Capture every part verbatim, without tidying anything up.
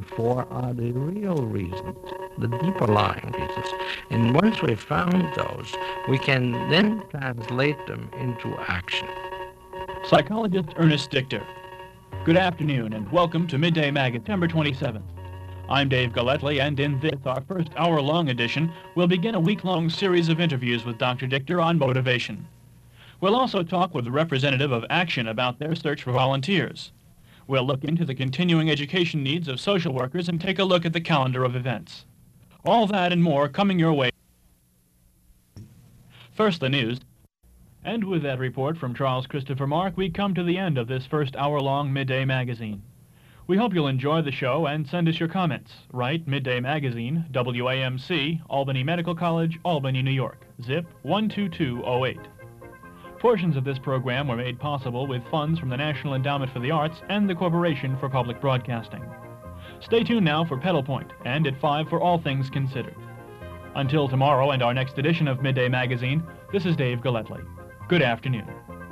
looking for are the real reasons, the deeper lying reasons. And once we've found those, we can then translate them into action. Psychologist Ernest Dichter. Good afternoon and welcome to Midday Mag, September twenty-seventh. I'm Dave Galletly, and in this, our first hour-long edition, we'll begin a week-long series of interviews with Doctor Dichter on motivation. We'll also talk with a representative of Action about their search for volunteers. We'll look into the continuing education needs of social workers and take a look at the calendar of events. All that and more coming your way. First, the news. And with that report from Charles Christopher Mark, we come to the end of this first hour-long Midday Magazine. We hope you'll enjoy the show and send us your comments. Write Midday Magazine, W A M C, Albany Medical College, Albany, New York, zip one two two oh eight. Portions of this program were made possible with funds from the National Endowment for the Arts and the Corporation for Public Broadcasting. Stay tuned now for Pedal Point, and at five for All Things Considered. Until tomorrow and our next edition of Midday Magazine, this is Dave Galletly. Good afternoon.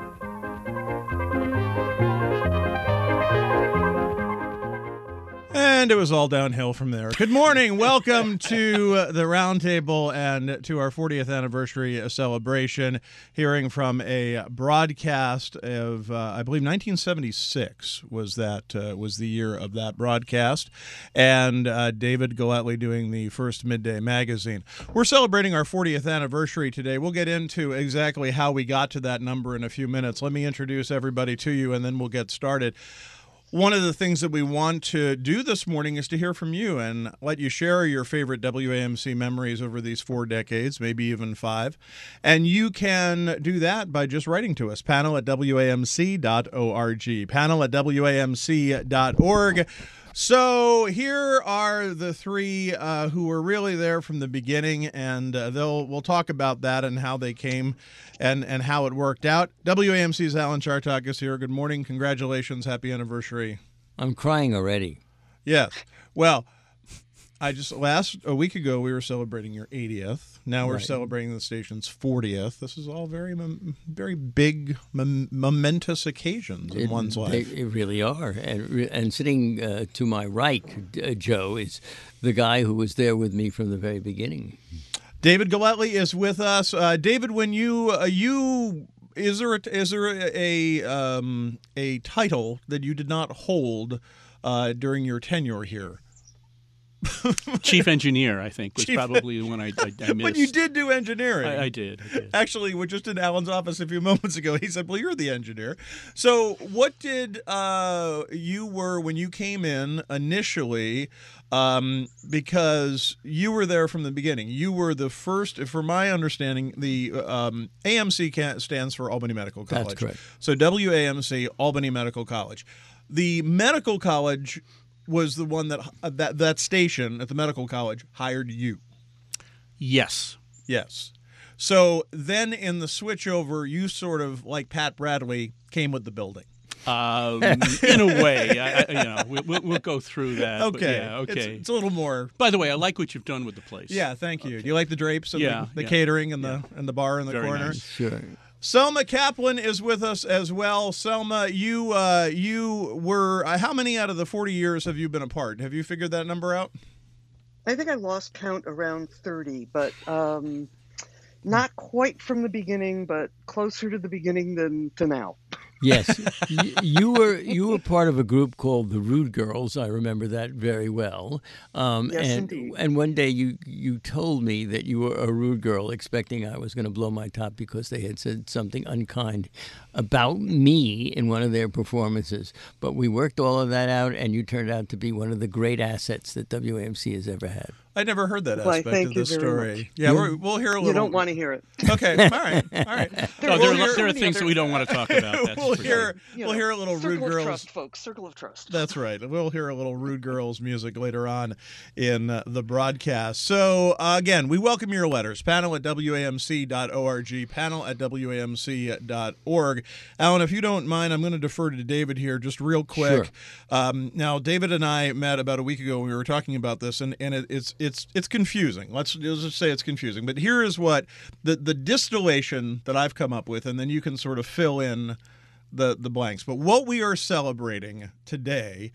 And it was all downhill from there. Good morning. Welcome to uh, the Roundtable and to our fortieth anniversary celebration, hearing from a broadcast of, uh, I believe, nineteen seventy-six was that uh, was the year of that broadcast, and uh, David Galletly doing the first Midday Magazine. We're celebrating our fortieth anniversary today. We'll get into exactly how we got to that number in a few minutes. Let me introduce everybody to you, and then we'll get started. One of the things that we want to do this morning is to hear from you and let you share your favorite W A M C memories over these four decades, maybe even five. And you can do that by just writing to us, panel at W A M C dot org, panel at W A M C dot org. So here are the three uh, who were really there from the beginning, and uh, they'll we'll talk about that and how they came and, and how it worked out. W A M C's Alan Chartock is here. Good morning. Congratulations. Happy anniversary. I'm crying already. Yes. Well, I just last a week ago we were celebrating your eightieth. Now we're Right. celebrating the station's fortieth. This is all very, mom- very big, mom- momentous occasions in It- one's they, life. it really are. And re- and sitting uh, to my right, uh, Joe, is the guy who was there with me from the very beginning. David Galletly is with us. Uh, David, when you uh, you is there a, is there a um, a title that you did not hold uh, during your tenure here? Chief engineer, I think, was Chief- probably the one I, I, I missed. But you did do engineering. I, I did. I did. Actually, we're just in Alan's office a few moments ago. He said, well, you're the engineer. So what did uh, you were when you came in initially, um, because you were there from the beginning. You were the first, from my understanding, the um, A M C ca- stands for Albany Medical College. That's correct. So W A M C, Albany Medical College. The medical college was the one that uh, that that station at the medical college hired you. Yes. Yes. So then in the switchover, you sort of, like Pat Bradley, came with the building. Um, in a way, I, I, you know, we, we'll, we'll go through that. but Okay. yeah, okay. It's, it's a little more. By the way, I like what you've done with the place. Yeah, thank you. Do you like the drapes and Yeah, the, the yeah. catering and the and the bar in the Very corner? nice. Sure. Selma Kaplan is with us as well. Selma, you uh, you were uh, how many out of the forty years have you been apart? Have you figured that number out? I think I lost count around thirty, but um, not quite from the beginning, but closer to the beginning than to now. Yes, you, you were you were part of a group called the Rude Girls. I remember that very well. Um, Yes, and, indeed. And one day you you told me that you were a rude girl, expecting I was going to blow my top because they had said something unkind about me in one of their performances. But we worked all of that out, and you turned out to be one of the great assets that W A M C has ever had. I never heard that Why, aspect thank of you this very story. much. Yeah, we're, we'll hear a little. You don't want to hear it. Okay, all right, all right. No, There there, We'll are, hear- there are many things that other- we don't want to talk about. That's we'll for hear sure. You we'll know, hear a little rude circle girls. of trust, folks. Circle of trust. That's right. We'll hear a little Rude Girls music later on in uh, the broadcast. So, uh, again, we welcome your letters. Panel at W A M C dot org, panel at W A M C dot org. Alan, if you don't mind, I'm going to defer to David here just real quick. Sure. Um, now, David and I met about a week ago when we were talking about this, and, and it, it's it's it's confusing. Let's, let's just say it's confusing. But here is what the, the distillation that I've come up with, and then you can sort of fill in the, the blanks. But what we are celebrating today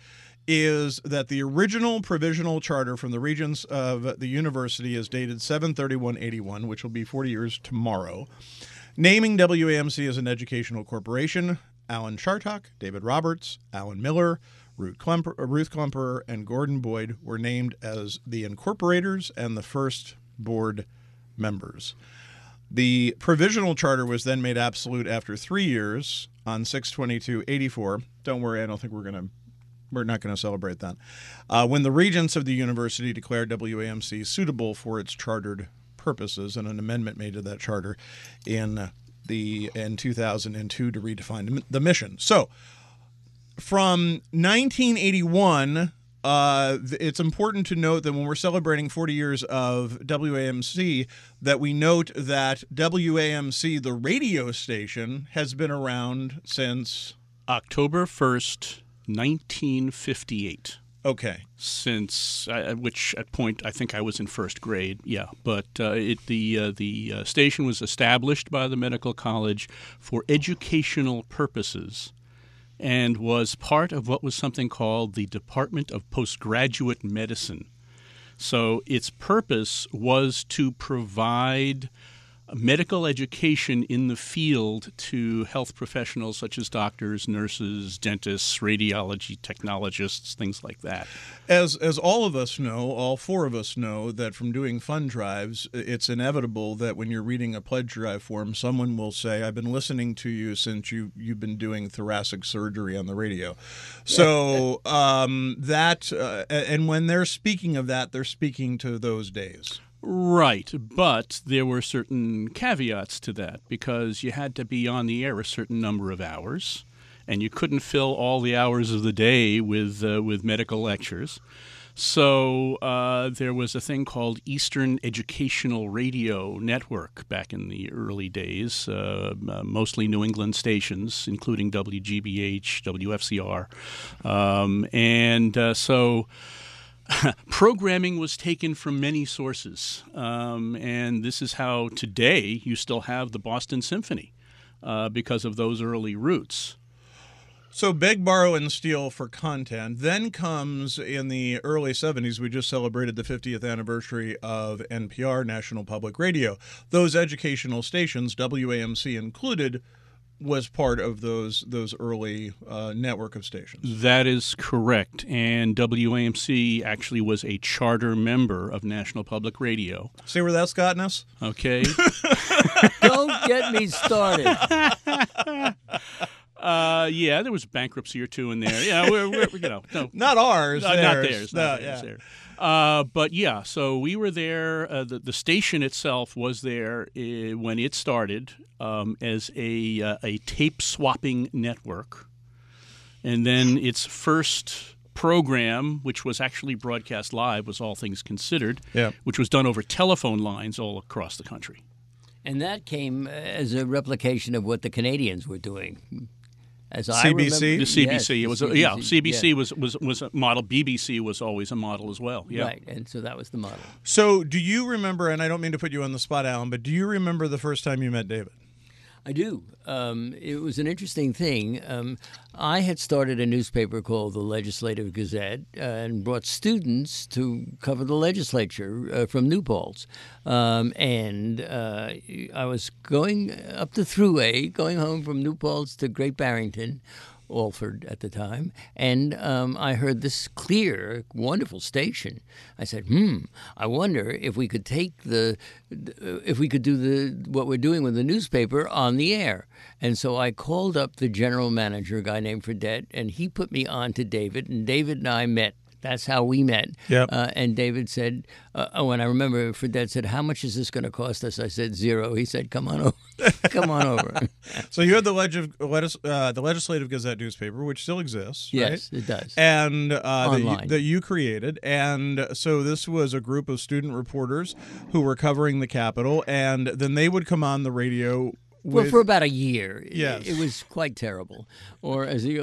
is that the original provisional charter from the Regents of the University is dated seven thirty-one eighty-one, which will be forty years tomorrow, naming W A M C as an educational corporation. Alan Chartock, David Roberts, Alan Miller, Ruth Klemper, Ruth Klemperer, and Gordon Boyd were named as the incorporators and the first board members. The provisional charter was then made absolute after three years on six twenty-two eighty-four. Don't worry, I don't think we're going to We're not going to celebrate that. Uh, when the regents of the university declared W A M C suitable for its chartered purposes, and an amendment made to that charter in the in two thousand two to redefine the mission. So, from nineteen eighty-one, uh, it's important to note that when we're celebrating forty years of W A M C, that we note that W A M C, the radio station, has been around since October first, nineteen fifty-eight. Okay. Since uh, which at point I think I was in first grade. Yeah, but uh, it the uh, the uh, station was established by the medical college for educational purposes, and was part of what was something called the Department of Postgraduate Medicine. So its purpose was to provide medical education in the field to health professionals such as doctors, nurses, dentists, radiology technologists, things like that. As as all of us know, all four of us know that from doing fund drives, it's inevitable that when you're reading a pledge drive form, someone will say, "I've been listening to you since you you've been doing thoracic surgery on the radio." So um, that uh, and when they're speaking of that, they're speaking to those days. Right, but there were certain caveats to that because you had to be on the air a certain number of hours, and you couldn't fill all the hours of the day with uh, with medical lectures. So uh, there was a thing called Eastern Educational Radio Network back in the early days, uh, uh, mostly New England stations, including W G B H, W F C R, um, and uh, so. Programming was taken from many sources, um, and this is how today you still have the Boston Symphony uh, because of those early roots. So beg, borrow, and steal for content. Then comes in the early seventies, we just celebrated the fiftieth anniversary of N P R, National Public Radio. Those educational stations, W A M C included, was part of those those early uh, network of stations. That is correct. And W A M C actually was a charter member of National Public Radio. See where that's gotten us? Okay. Don't get me started. Uh, yeah, there was bankruptcy or two in there. Yeah, we're, we're you know, no, not ours, no, theirs. not theirs, No, not theirs. yeah. There. Uh, but yeah, so we were there. Uh, the the station itself was there uh, when it started um, as a uh, a tape swapping network, and then its first program, which was actually broadcast live, was All Things Considered, yeah. which was done over telephone lines all across the country. And that came as a replication of what the Canadians were doing. As C B C? I The C B C, yes, it was the a, yeah. C B C, C B C yeah. was, was was a model. B B C was always a model as well. Yeah. Right, and so that was the model. So do you remember, and I don't mean to put you on the spot, Alan, but do you remember the first time you met David? I do. Um, it was an interesting thing. Um, I had started a newspaper called the Legislative Gazette uh, and brought students to cover the legislature uh, from New Paltz. Um, and uh, I was going up the Thruway, going home from New Paltz to Great Barrington, Alford at the time, and um, I heard this clear, wonderful station. I said, "Hmm, I wonder if we could take the, if we could do the what we're doing with the newspaper on the air." And so I called up the general manager, a guy named Fredette, and he put me on to David, and David and I met. That's how we met. Yep. Uh, and David said, uh, oh, and I remember Fredette said, "How much is this going to cost us?" I said, zero. He said, "Come on over. Come on over." So you had the leg- legis- uh, the Legislative Gazette newspaper, which still exists, right? Yes, it does. And uh, that, you, Online. that you created. And so this was a group of student reporters who were covering the Capitol, and then they would come on the radio Well, with for about a year, Yes. it, it was quite terrible. Or as the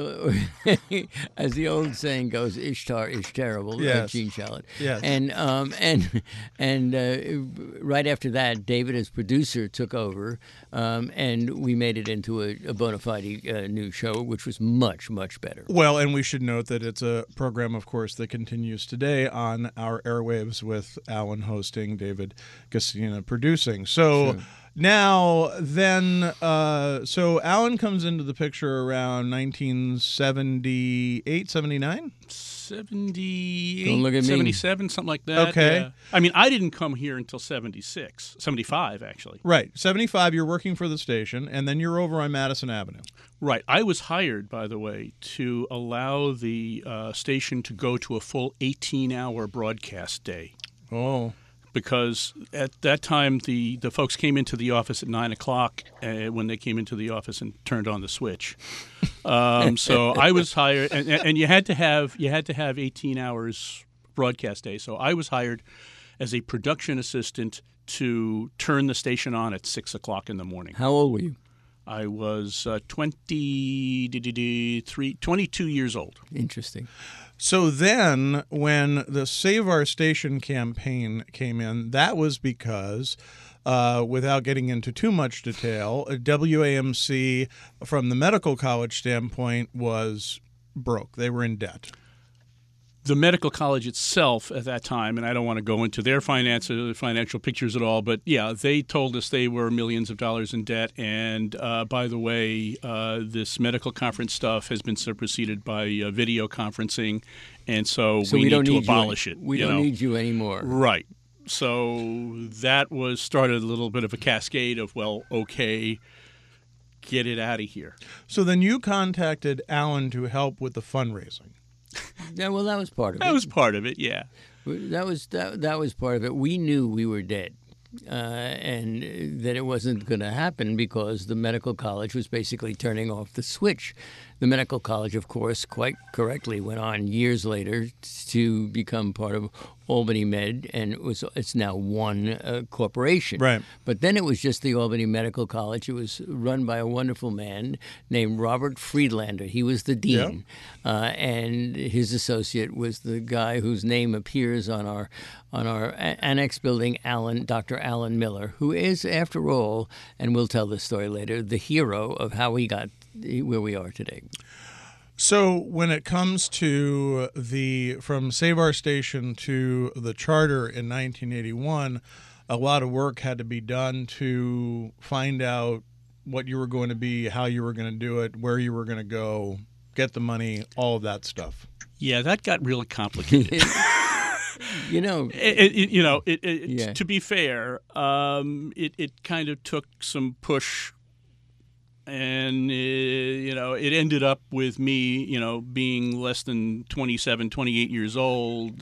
as the old saying goes, "Ishtar is terrible." Yes. Uh, Gene Shalit. Yes. And um and and uh, right after that, David, as producer, took over, um, and we made it into a, a bona fide uh, new show, which was much much better. Well, and we should note that it's a program, of course, that continues today on our airwaves with Alan hosting, David Cassina producing. So Sure. now, then, uh, so Alan comes into the picture around nineteen seventy-eight, seventy-nine? seventy-eight, Don't look at me. seventy-seven, something like that. Okay. Yeah. I mean, I didn't come here until seventy-six, seventy-five, actually. Right. seventy-five, you're working for the station, and then you're over on Madison Avenue. Right. I was hired, by the way, to allow the uh, station to go to a full eighteen-hour broadcast day. Oh. Because at that time, the, the folks came into the office at nine o'clock uh, when they came into the office and turned on the switch. Um, so I was hired, and, and you had to have you had to have eighteen hours broadcast day. So I was hired as a production assistant to turn the station on at six o'clock in the morning. How old were you? I was uh, twenty-three, twenty-two years old. Interesting. So then, when the Save Our Station campaign came in, that was because, uh, without getting into too much detail, W A M C, from the medical college standpoint, was broke. They were in debt. The medical college itself at that time, and I don't want to go into their finance, financial pictures at all, but yeah, they told us they were millions of dollars in debt. And uh, by the way, uh, this medical conference stuff has been superseded by uh, video conferencing, and so, So we, we, need don't to need abolish you. it. We you don't know? need you anymore. Right. So that was started a little bit of a cascade of, well, okay, get it out of here. So then you contacted Alan to help with the fundraising. Yeah, well, that was part of it. That was part of it, yeah. That was that, that was part of it. We knew we were dead, uh, and that it wasn't going to happen because the medical college was basically turning off the switch. The medical college, of course, quite correctly went on years later to become part of Albany Med, and it was it's now one uh, corporation. Right. But then it was just the Albany Medical College. It was run by a wonderful man named Robert Friedlander. He was the dean, uh, and his associate was the guy whose name appears on our on our a- annex building, Alan, Doctor Alan Miller, who is, after all, and we'll tell this story later, the hero of how he got where we are today. So when it comes to the from Save Our Station to the charter in nineteen eighty-one, a lot of work had to be done to find out what you were going to be, how you were going to do it, where you were going to go, get the money, all of that stuff. Yeah, that got really complicated. You know, It, it, you know, it, it, Yeah. to be fair, um, it, it kind of took some push, and uh, you know, it ended up with me, you know, being less than twenty-seven, twenty-eight years old,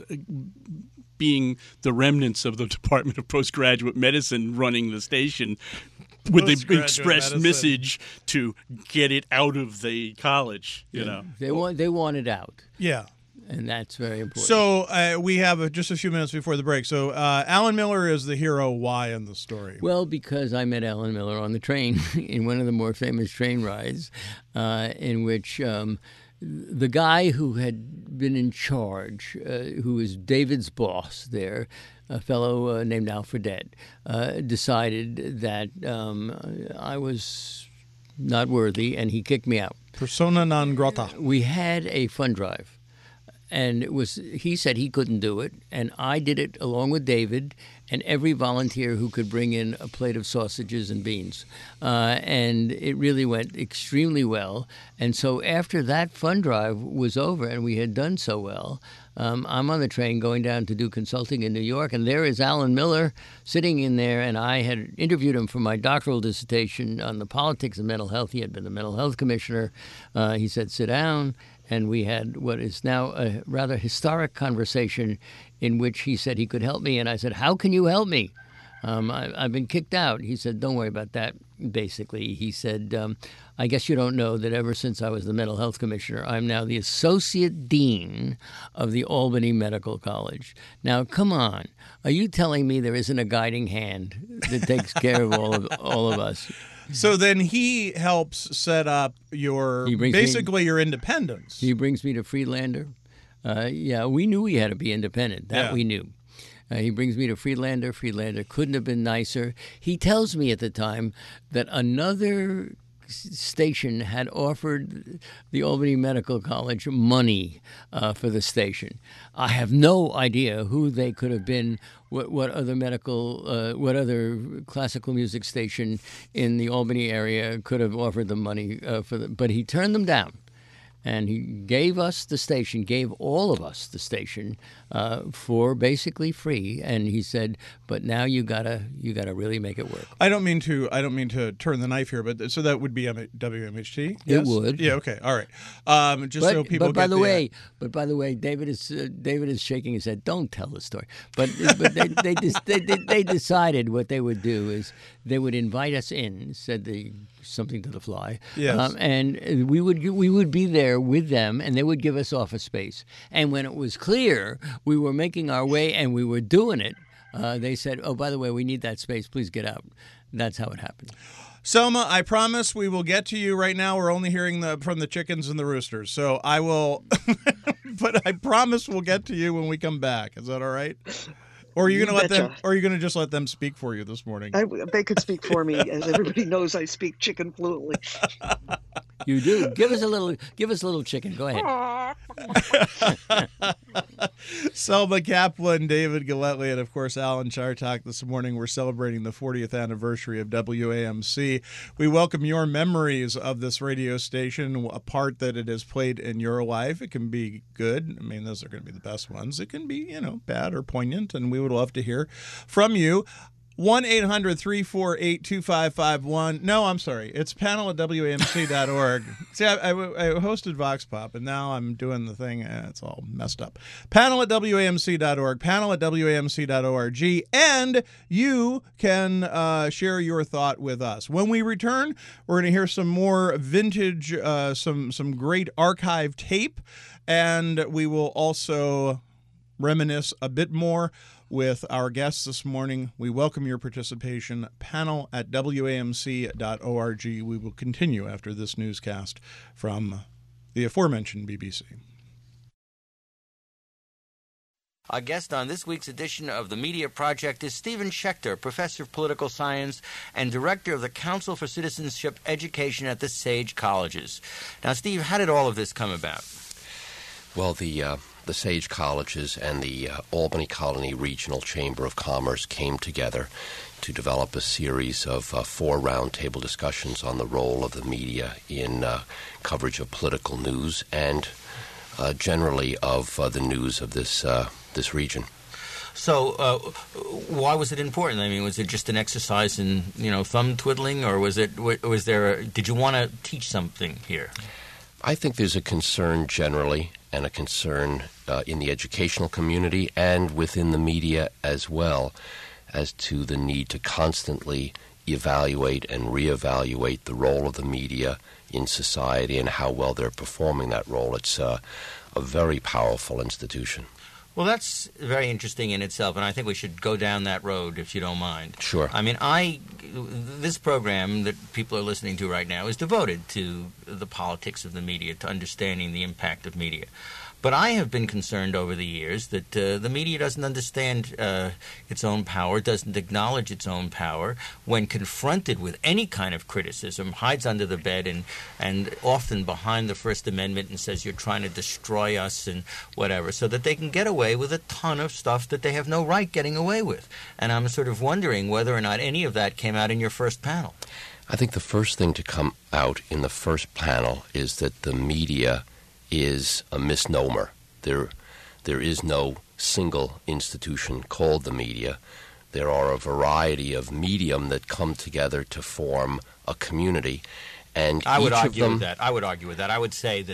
being the remnants of the Department of Postgraduate Medicine running the station with the Postgraduate express medicine. message to get it out of the college, you know. they want they want it out, Yeah. and that's very important. So uh, we have uh, just a few minutes before the break. So uh, Alan Miller is the hero. Why in the story? Well, because I met Alan Miller on the train in one of the more famous train rides, uh, in which um, the guy who had been in charge, uh, who was David's boss there, a fellow uh, named Al Fredette, uh, decided that um, I was not worthy, and he kicked me out. Persona non grata. We had a fund drive. And it was he said he couldn't do it, and I did it along with David and every volunteer who could bring in a plate of sausages and beans. Uh, and it really went extremely well. And so after that fund drive was over and we had done so well, um, I'm on the train going down to do consulting in New York, and there is Alan Miller sitting in there, and I had interviewed him for my doctoral dissertation on the politics of mental health. He had been the mental health commissioner. Uh, he said, "Sit down." And we had what is now a rather historic conversation in which he said he could help me. And I said, "How can you help me?" Um, I, I've been kicked out. He said, don't worry about that, basically. He said, um, I guess you don't know that ever since I was the mental health commissioner, I'm now the associate dean of the Albany Medical College. Now, come on. Are you telling me there isn't a guiding hand that takes care of all of all of us? So then he helps set up your, basically me, your independence. He brings me to Friedlander. Uh, yeah, we knew we had to be independent. That yeah. we knew. Uh, he brings me to Friedlander. Friedlander couldn't have been nicer. He tells me at the time that another station had offered the Albany Medical College money uh, for the station. I have no idea who they could have been, what, what other medical, uh, what other classical music station in the Albany area could have offered them money uh, for the, but he turned them down. And he gave us the station, gave all of us the station uh, for basically free. And he said, "But now you gotta, you gotta really make it work." I don't mean to, I don't mean to turn the knife here, but so that would be W M H T. Yes? It would. Yeah. Okay. All right. Um, just but, so people. But by get the, the way, but by the way, David is uh, David is shaking his head. Don't tell the story. But but they they, they they they decided what they would do is they would invite us in. Said the. Something to the fly. Yes. Um, and we would we would be there with them, and they would give us office space. And when it was clear we were making our way and we were doing it, uh, they said, "Oh, by the way, we need that space. Please get out." That's how it happened. Selma, I promise we will get to you. Right now, we're only hearing the from the chickens and the roosters. So I will, but I promise we'll get to you when we come back. Is that all right? Or are you, you going to let them? Or are you going to just let them speak for you this morning? I, they could speak for me, as everybody knows I speak chicken fluently. You do. Give us a little. Give us a little chicken. Go ahead. Selma Kaplan, David Galletley, and of course Alan Chartock. This morning we're celebrating the fortieth anniversary of W A M C. We welcome your memories of this radio station, a part that it has played in your life. It can be good. I mean, those are going to be the best ones. It can be, you know, bad or poignant, and we would love to hear from you. one eight hundred three four eight two five five one. No, I'm sorry. It's panel at W A M C dot org. See, I, I, I hosted Vox Pop, and now I'm doing the thing. Eh, it's all messed up. Panel at W A M C dot org. Panel at W A M C dot org. And you can uh, share your thought with us. When we return, we're going to hear some more vintage, uh, some, some great archive tape, and we will also reminisce a bit more with our guests this morning. We welcome your participation. Panel at W A M C dot org. We will continue after this newscast from the aforementioned B B C. Our guest on this week's edition of the Media Project is Stephen Schechter, professor of political science and director of the Council for Citizenship Education at the Sage Colleges. Now, Steve, how did all of this come about? Well, the uh, the Sage Colleges and the uh, Albany Colony Regional Chamber of Commerce came together to develop a series of uh, four roundtable discussions on the role of the media in uh, coverage of political news and uh, generally of uh, the news of this uh, this region. So, uh, why was it important? I mean, was it just an exercise in, you know, thumb twiddling, or was it was there? A, did you want to teach something here? I think there's a concern generally, and a concern uh, in the educational community and within the media as well, as to the need to constantly evaluate and reevaluate the role of the media in society and how well they're performing that role. It's uh, a very powerful institution. Well, that's very interesting in itself, and I think we should go down that road, if you don't mind. Sure. I mean, I this program that people are listening to right now is devoted to the politics of the media, to understanding the impact of media. But I have been concerned over the years that uh, the media doesn't understand uh, its own power, doesn't acknowledge its own power, when confronted with any kind of criticism, hides under the bed and, and often behind the First Amendment and says you're trying to destroy us and whatever, so that they can get away with a ton of stuff that they have no right getting away with. And I'm sort of wondering whether or not any of that came out in your first panel. I think the first thing to come out in the first panel is that the media is a misnomer. There, there is no single institution called the media. There are a variety of medium that come together to form a community, and I would each argue of them, with that. I would argue with that. I would say that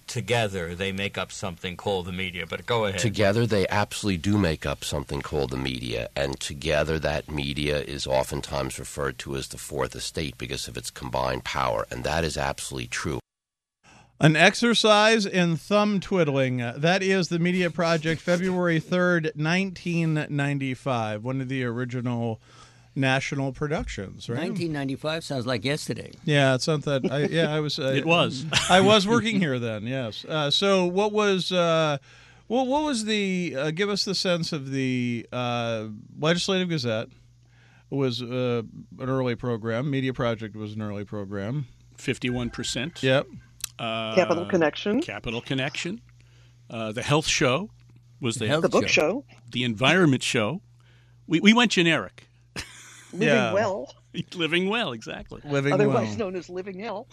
together they make up something called the media. But go ahead. Together they absolutely do make up something called the media, and together that media is oftentimes referred to as the fourth estate because of its combined power, and that is absolutely true. An exercise in thumb twiddling. Uh, that is the Media Project, February third, nineteen ninety-five, one of the original national productions, right? nineteen ninety-five sounds like yesterday. Yeah, it's something. I, yeah, I was. Uh, It was. I was working here then. Yes. Uh, so, what was? Uh, well, what was the? Uh, give us the sense of the uh, Legislative Gazette. Was uh, an early program. Media Project was an early program. fifty-one percent. Yep. Uh, Capital Connection. Capital Connection. Uh, the Health Show was the Health The book show. The Environment Show. We we went generic. Living Yeah. Well, Living well, exactly. Living otherwise well. known as Living Hell.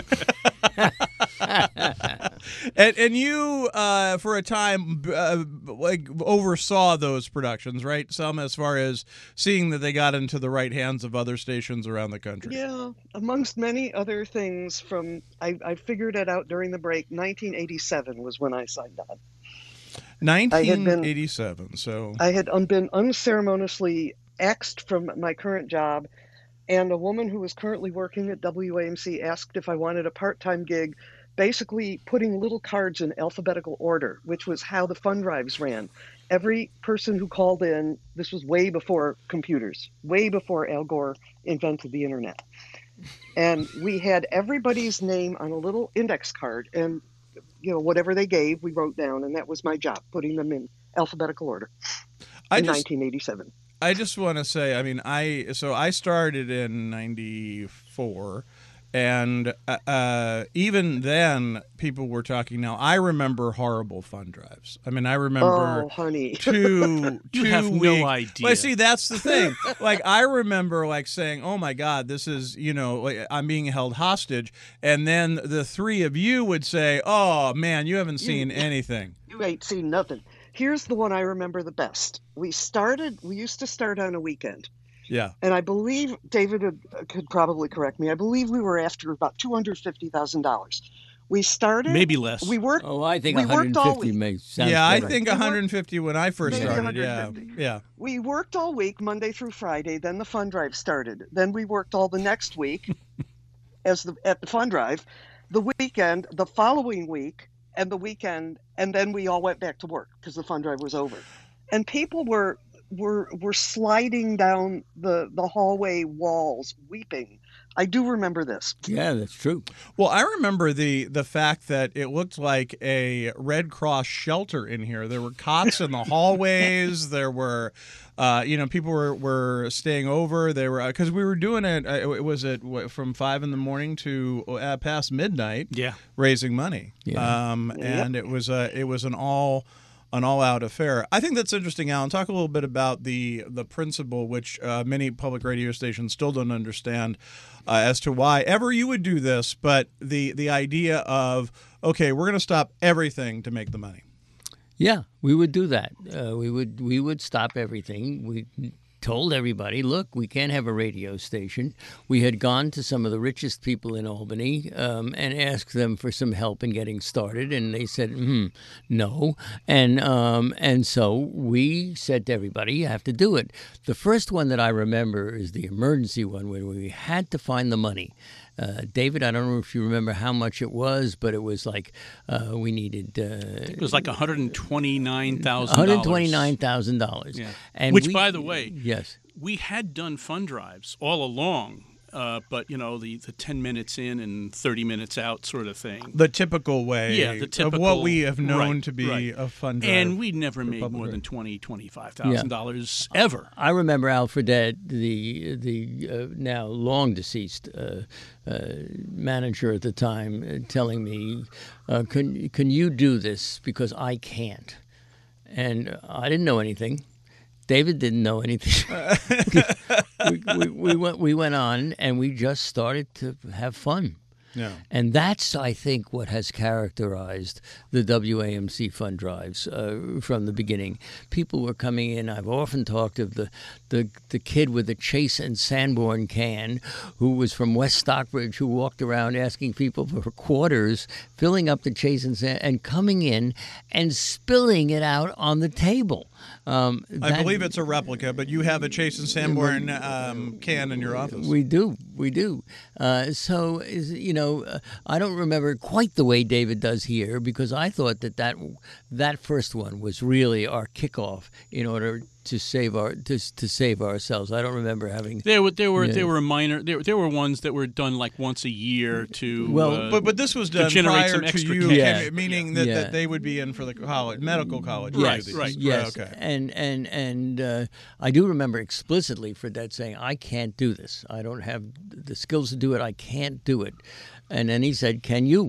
And, and you, uh, for a time, uh, like oversaw those productions, right? Some as far as seeing that they got into the right hands of other stations around the country. Yeah, amongst many other things from, I, I figured it out during the break, nineteen eighty-seven was when I signed on. nineteen eighty-seven, so... I had un- been unceremoniously axed from my current job, and a woman who was currently working at W A M C asked if I wanted a part-time gig, basically putting little cards in alphabetical order, which was how the fund drives ran. Every person who called in, this was way before computers, way before Al Gore invented the internet. And we had everybody's name on a little index card, and you know, whatever they gave, we wrote down, and that was my job, putting them in alphabetical order I in just, nineteen eighty-seven. I just want to say, I mean, I so I started in ninety-four, and uh, even then, people were talking. Now, I remember horrible fund drives. I mean, I remember Oh, honey. two, two You have no week- idea. Well, see, that's the thing. Like, I remember like saying, "Oh my God, this is you know, like, I'm being held hostage," and then the three of you would say, "Oh man, you haven't seen anything." You ain't seen nothing. Here's the one I remember the best. We started, we used to start on a weekend. Yeah. And I believe, David would, could probably correct me, I believe we were after about two hundred fifty thousand dollars. We started. Maybe less. We worked. Oh, I think we worked all one hundred fifty week. makes sense. Yeah, I better. think We worked- one hundred fifty when I first Maybe started. Yeah, one hundred fifty. yeah. We worked all week, Monday through Friday. Then the fund drive started. Then we worked all the next week as the at the fund drive, the weekend, the following week, and the weekend, and then we all went back to work because the fund drive was over. And people were were were sliding down the the hallway walls, weeping. I do remember this. Yeah, that's true. Well, I remember the the fact that it looked like a Red Cross shelter in here. There were cots in the hallways. There were, uh, you know, people were, were staying over. They were because we were doing it. Uh, it was at what, from five in the morning to uh, past midnight. Yeah. Raising money. Yeah. Um, Yep. and it was a it was an all. An all-out affair. I think that's interesting, Alan. Talk a little bit about the the principle, which uh, many public radio stations still don't understand, uh, as to why ever you would do this. But the the idea of okay, we're going to stop everything to make the money. Yeah, we would do that. Uh, we would we would stop everything. We told everybody, look, we can't have a radio station. We had gone to some of the richest people in Albany um, and asked them for some help in getting started, and they said, hmm, no. And um, and so we said to everybody, you have to do it. The first one that I remember is the emergency one where we had to find the money. Uh, David, I don't know if you remember how much it was, but it was like uh, we needed. Uh, It was like one hundred twenty-nine thousand one dollars. hundred twenty-nine thousand dollars. Yeah. And Which, we- by the way, yes, we had done fund drives all along, uh, but, you know, the, the ten minutes in and thirty minutes out sort of thing. The typical way Yeah, the typical, of what we have known right, to be right. a fund drive. And we never made public more radio. than twenty thousand dollars, twenty-five thousand dollars ever. I remember Al Fredette, the the uh, now long deceased uh, uh, manager at the time, uh, telling me, uh, "Can can you do this? Because I can't." And I didn't know anything. David didn't know anything. we, we, we went we went on and we just started to have fun. Yeah. And that's, I think, what has characterized the W A M C fund drives uh, from the beginning. People were coming in. I've often talked of the, the, the kid with the Chase and Sanborn can who was from West Stockbridge, who walked around asking people for quarters, filling up the Chase and San, and coming in and spilling it out on the table. Um, I that- believe it's a replica, but you have a Chase and Sanborn um, can in your office. We do, we do. Uh, so, is, you know, uh, I don't remember quite the way David does here, because I thought that that, that first one was really our kickoff in order to save our to, to save ourselves. I don't remember having. There were there were Yeah. there were minor there there were ones that were done like once a year to Well, uh, But but this was to done generate prior some to extra you, cash. Yeah. meaning that, Yeah. that they would be in for the college, medical college. Right, duties. right. Yes, Okay. and and and uh, I do remember explicitly Fredette saying, "I can't do this. I don't have the skills to do it. I can't do it." And then he said, "Can you?"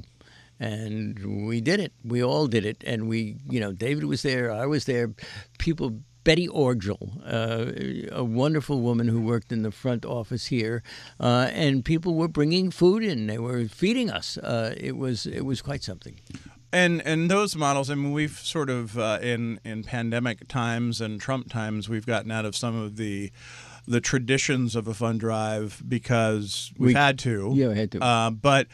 And we did it. We all did it. And we, you know, David was there. I was there. People. Betty Orgel, uh, a wonderful woman who worked in the front office here, uh, and people were bringing food in. They were feeding us. Uh, it was it was quite something. And and those models, I mean, we've sort of uh, in in pandemic times and Trump times, we've gotten out of some of the the traditions of a fund drive because we've We- had to. Yeah, we had to. Uh, but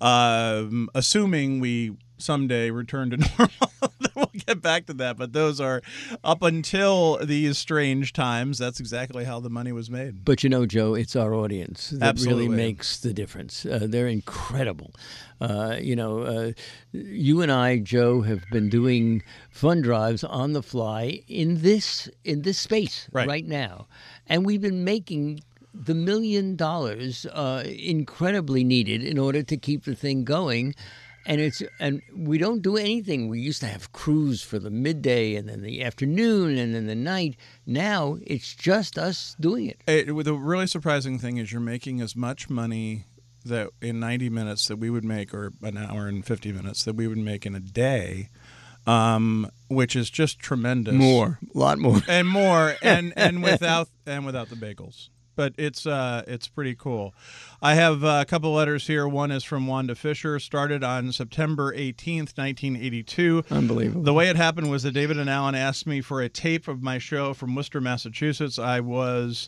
um, assuming we someday return to normal, then we'll get back to that. But those are up until these strange times. That's exactly how the money was made. But you know, Joe, it's our audience that Absolutely. really makes the difference. Uh, they're incredible. Uh, you know, uh, you and I, Joe, have been doing fund drives on the fly in this in this space Right. right now, and we've been making the million dollars uh, incredibly needed in order to keep the thing going. And it's and we don't do anything. We used to have crews for the midday and then the afternoon and then the night. Now it's just us doing it. It, the really surprising thing is you're making as much money that in ninety minutes that we would make, or an hour and fifty minutes that we would make in a day, um, which is just tremendous. More, a lot more. and more, and and without and without the bagels. But it's uh, it's pretty cool. I have uh, a couple letters here. One is from Wanda Fisher. Started on September eighteenth, nineteen eighty-two. Unbelievable. The way it happened was that David and Alan asked me for a tape of my show from Worcester, Massachusetts. I was,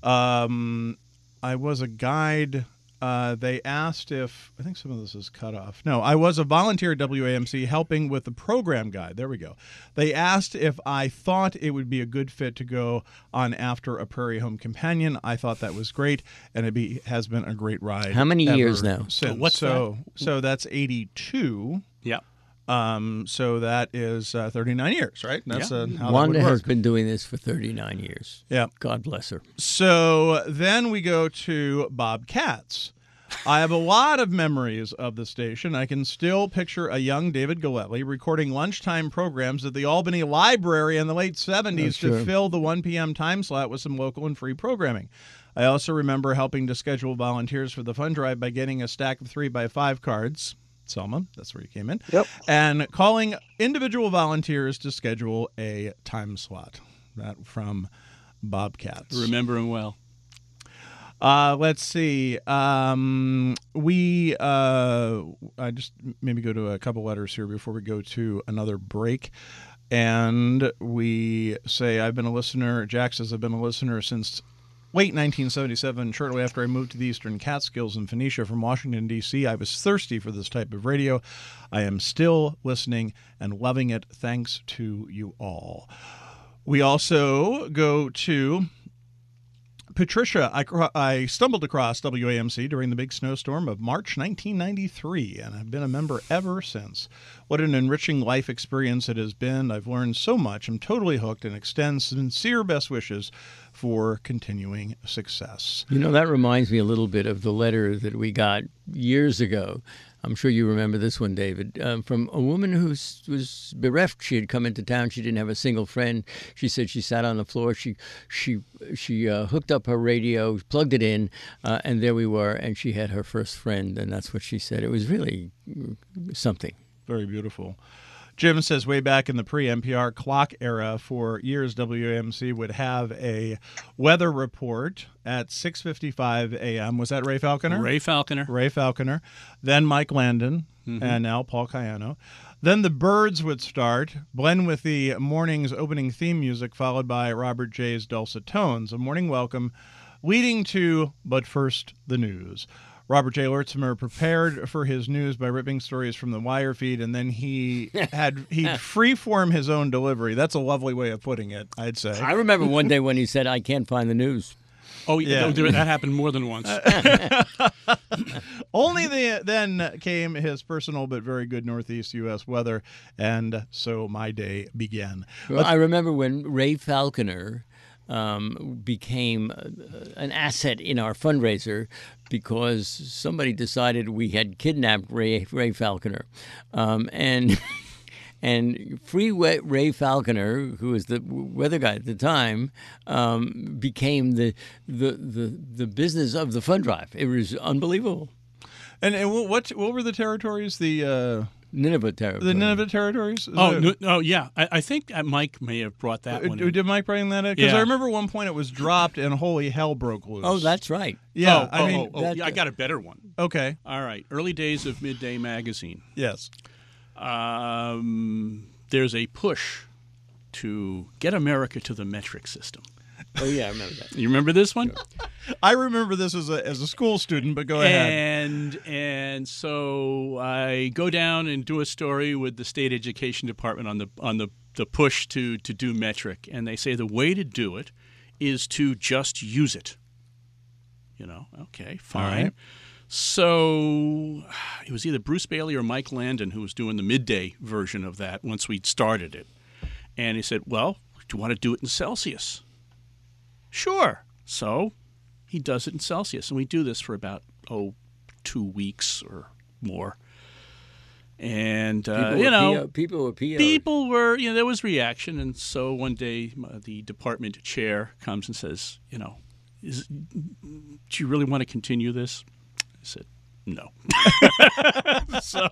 um, I was a guide. Uh, they asked if I think some of this is cut off. No, I was a volunteer at W A M C helping with the program guide. There we go. They asked if I thought it would be a good fit to go on After a Prairie Home Companion. I thought that was great, and it be, has been a great ride. How many ever years now? Since. Oh, what's so so that's eighty-two. Yeah. Um, so that is uh, thirty-nine years, right? That's Yeah. uh, how Wanda that would has work. been doing this for thirty-nine years. Yeah. God bless her. So then we go to Bob Katz. I have a lot of memories of the station. I can still picture a young David Galelli recording lunchtime programs at the Albany Library in the late seventies Oh, to sure. fill the one p.m. time slot with some local and free programming. I also remember helping to schedule volunteers for the fund drive by getting a stack of three by five cards. Selma, that's where you came in. Yep. And calling individual volunteers to schedule a time slot. That from Bob Katz. Remember him well. Uh, let's see. Um, we uh, I just maybe go to a couple letters here before we go to another break. And we say, I've been a listener. Jack says, I've been a listener since late nineteen seventy-seven, shortly after I moved to the Eastern Catskills in Phoenicia from Washington, D C I was thirsty for this type of radio. I am still listening and loving it. Thanks to you all. We also go to Patricia. I, cro- I stumbled across W A M C during the big snowstorm of March nineteen ninety-three, and I've been a member ever since. What an enriching life experience it has been. I've learned so much. I'm totally hooked and extend sincere best wishes for continuing success. You know, that reminds me a little bit of the letter that we got years ago. I'm sure you remember this one, David, um, from a woman who was bereft. She had come into town. She didn't have a single friend. She said she sat on the floor. She she she uh, hooked up her radio, plugged it in, uh, and there we were. And she had her first friend, and that's what she said. It was really something. Very beautiful. Jim says way back in the pre-N P R clock era, for years, W A M C would have a weather report at six fifty-five a.m. Was that Ray Falconer? Ray Falconer. Ray Falconer. Then Mike Landon, mm-hmm. and now Paul Cayano. Then the Byrds would start, blend with the morning's opening theme music, followed by Robert J's dulcet tones, a morning welcome, leading to But First, the News. Robert J. Lurtzimer prepared for his news by ripping stories from the wire feed, and then he had he'd freeform his own delivery. That's a lovely way of putting it, I'd say. I remember one day when he said, "I can't find the news." Oh, yeah, yeah. That happened more than once. Only the, then came his personal but very good Northeast U S weather, and so my day began. Well, I remember when Ray Falconer um, became an asset in our fundraiser because somebody decided we had kidnapped Ray, Ray Falconer. Um, and... And Free Ray Falconer, who was the weather guy at the time, um, became the, the the the business of the fund drive. It was unbelievable. And, and what what were the territories? The uh, Nineveh territories. The Nineveh territories? Is oh, that... no, oh, yeah. I, I think Mike may have brought that uh, one in. Did Mike bring that in? Because yeah. I remember one point it was dropped and holy hell broke loose. Oh, that's right. Yeah, oh, I oh, mean, oh, oh, yeah, I got a better one. Okay. All right. Early days of Midday Magazine. Yes. Um, there's a push to get America to the metric system. Oh, yeah, I remember that. You remember this one? I remember this as a as a school student, but go ahead. And and so I go down and do a story with the state education department on the on the, the push to, to do metric, and they say the way to do it is to just use it. You know, okay, fine. Right. So it was either Bruce Bailey or Mike Landon who was doing the midday version of that once we'd started it. And he said, well, do you want to do it in Celsius? Sure. So he does it in Celsius. And we do this for about, oh, two weeks or more. And, uh, you know, P O, people were P O'd. People were, you know, there was reaction. And so one day uh, the department chair comes and says, you know, is, do you really want to continue this? I said, no. so,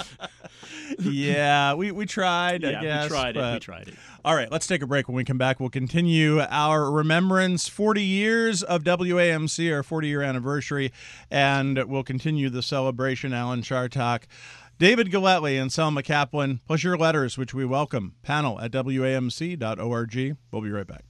yeah, we, we tried, yeah, I guess. we tried but... it. We tried it. All right, let's take a break. When we come back, we'll continue our remembrance, forty years of W A M C, our forty-year anniversary, and we'll continue the celebration. Alan Chartock, David Galletly, and Selma Kaplan, plus your letters, which we welcome. Panel at W A M C dot org. We'll be right back.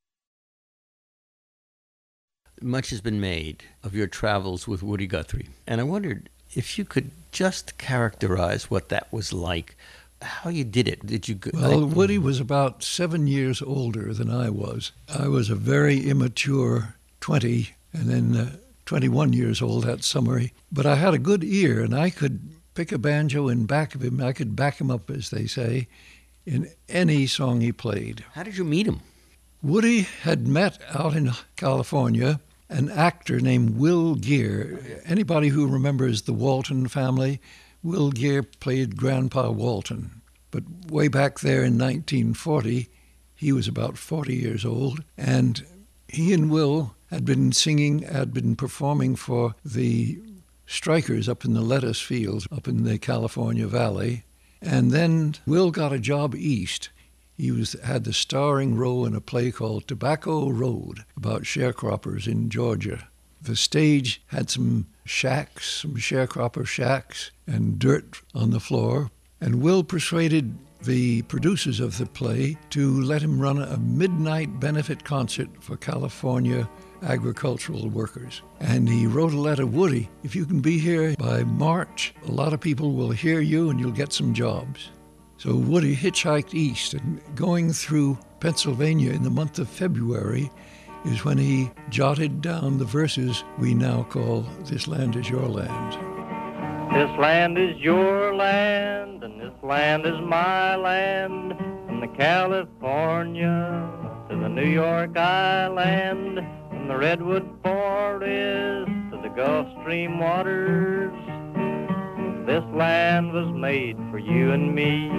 Much has been made of your travels with Woody Guthrie, and I wondered if you could just characterize what that was like, how you did it. Did you go? Well, Woody was about seven years older than I was. I was a very immature twenty, and then uh, twenty-one years old that summer. But I had a good ear, and I could pick a banjo in back of him. I could back him up, as they say, in any song he played. How did you meet him? Woody had met out in California an actor named Will Geer. Anybody who remembers the Walton family, Will Geer played Grandpa Walton. But way back there in nineteen forty, he was about forty years old, and he and Will had been singing, had been performing for the strikers up in the lettuce fields up in the California Valley. And then Will got a job east. He was had the starring role in a play called Tobacco Road about sharecroppers in Georgia. The stage had some shacks, some sharecropper shacks, and dirt on the floor. And Will persuaded the producers of the play to let him run a midnight benefit concert for California agricultural workers. And he wrote a letter, Woody, if you can be here by March, a lot of people will hear you and you'll get some jobs. So Woody hitchhiked east, and going through Pennsylvania in the month of February is when he jotted down the verses we now call This Land Is Your Land. This land is your land, and this land is my land, from the California to the New York Island, from the Redwood Forest to the Gulf Stream waters. This land was made for you and me.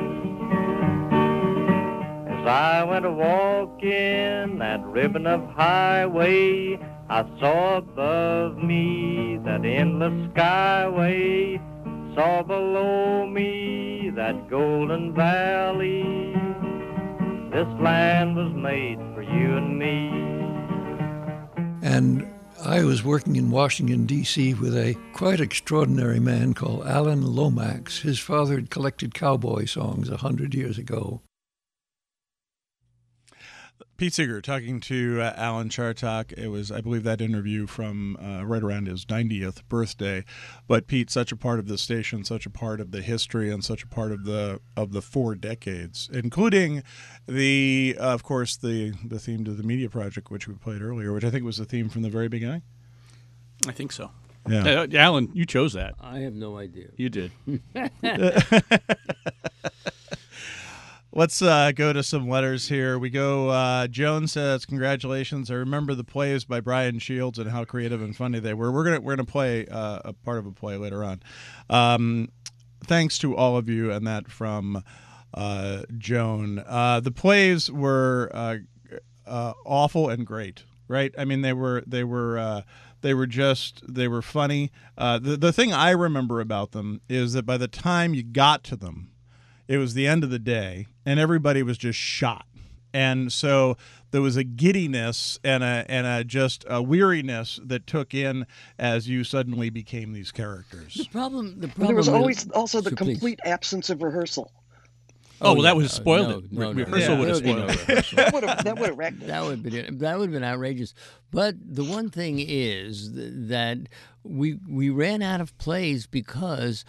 As I went a walking that ribbon of highway, I saw above me that endless skyway, saw below me valley, that golden valley. This land was made for you and me. And I was working in Washington, D C with a quite extraordinary man called Alan Lomax. His father had collected cowboy songs a hundred years ago. Pete Seeger talking to uh, Alan Chartock. It was, I believe, that interview from uh, right around his ninetieth birthday. But Pete, such a part of the station, such a part of the history, and such a part of the of the four decades, including the, uh, of course, the the theme to the Media Project, which we played earlier, which I think was the theme from the very beginning. I think so. Yeah, uh, Alan, you chose that. I have no idea. You did. Let's uh, go to some letters here. We go, uh, Joan says, congratulations. I remember the plays by Brian Shields and how creative and funny they were. We're going to we're gonna play uh, a part of a play later on. Um, thanks to all of you, and that from uh, Joan. Uh, the plays were uh, uh, awful and great, right? I mean, they were they were uh, they were just they were funny. Uh, the the thing I remember about them is that by the time you got to them, it was the end of the day, and everybody was just shot. And so there was a giddiness and a and a just a weariness that took in as you suddenly became these characters. The problem, the problem. There was with- always also the So please. complete absence of rehearsal. Oh, well, yeah, that would have no, spoiled no, it. no, Re- no, rehearsal yeah, would have there would be spoiled no it. rehearsal. That would have that would have wrecked it. That would have been that would have been outrageous. But the one thing is th- that we we ran out of plays because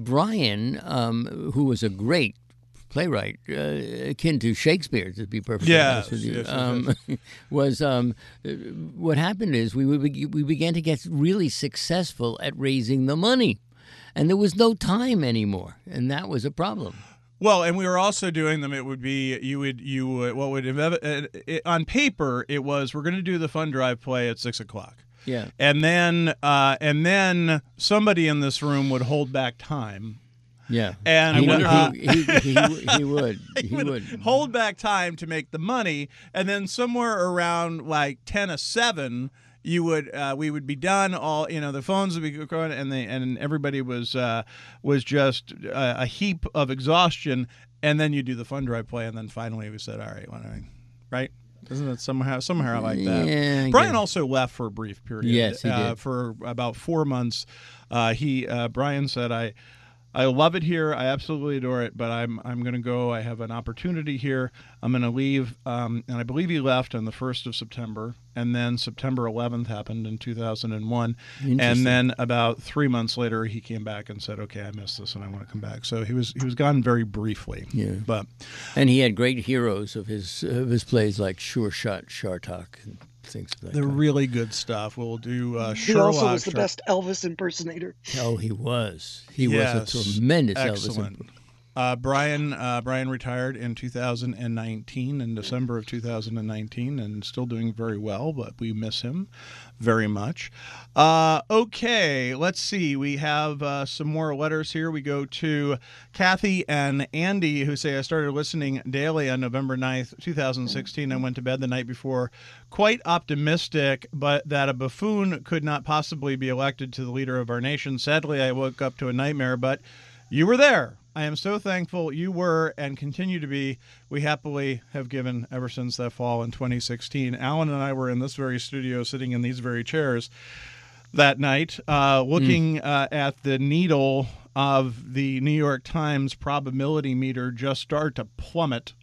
Brian, um, who was a great playwright, uh, akin to Shakespeare, to be perfectly Yes, honest with you, yes, yes, um, was um, uh, what happened is we would be- we began to get really successful at raising the money, and there was no time anymore, and that was a problem. Well, and we were also doing them. It would be you would you would, what would uh, it, on paper it was we're going to do the fund drive play at six o'clock. Yeah. And then uh, and then somebody in this room would hold back time. Yeah, And he, wonder uh, he, he, he, he would he would would hold back time to make the money, and then somewhere around like ten of seven, you would uh, we would be done. All you know, the phones would be going, and they and everybody was uh, was just a, a heap of exhaustion, and then you do the fund drive play, and then finally we said, all right, what I mean, right? Isn't it somehow somehow like that? Yeah, I Brian guess. also left for a brief period. Yes, he uh, did. For about four months. Uh, he uh, Brian said, I. I love it here. I absolutely adore it, but I'm I'm going to go. I have an opportunity here. I'm going to leave, um, and I believe he left on the first of September, and then September eleventh happened in two thousand one, Interesting. and then about three months later, he came back and said, "Okay, I missed this, and I want to come back." So he was he was gone very briefly. Yeah. But And he had great heroes of his of his plays like Sure Shot, Shartok, and things of that they're kind. really good stuff. We'll do uh, He Sherlock. also was the Sher- best Elvis impersonator. Oh, he was. He Yes, was a tremendous excellent. Elvis. Uh, Brian uh, Brian retired in two thousand nineteen, in December of two thousand nineteen, and still doing very well, but we miss him very much. Uh, okay, let's see. We have uh, some more letters here. We go to Kathy and Andy, who say, I started listening daily on November ninth, two thousand sixteen. I went to bed the night before quite optimistic, but that a buffoon could not possibly be elected to the leader of our nation. Sadly, I woke up to a nightmare, but you were there. I am so thankful you were and continue to be. We happily have given ever since that fall in twenty sixteen. Alan and I were in this very studio sitting in these very chairs that night, uh, looking mm. uh, at the needle of the New York Times probability meter just start to plummet.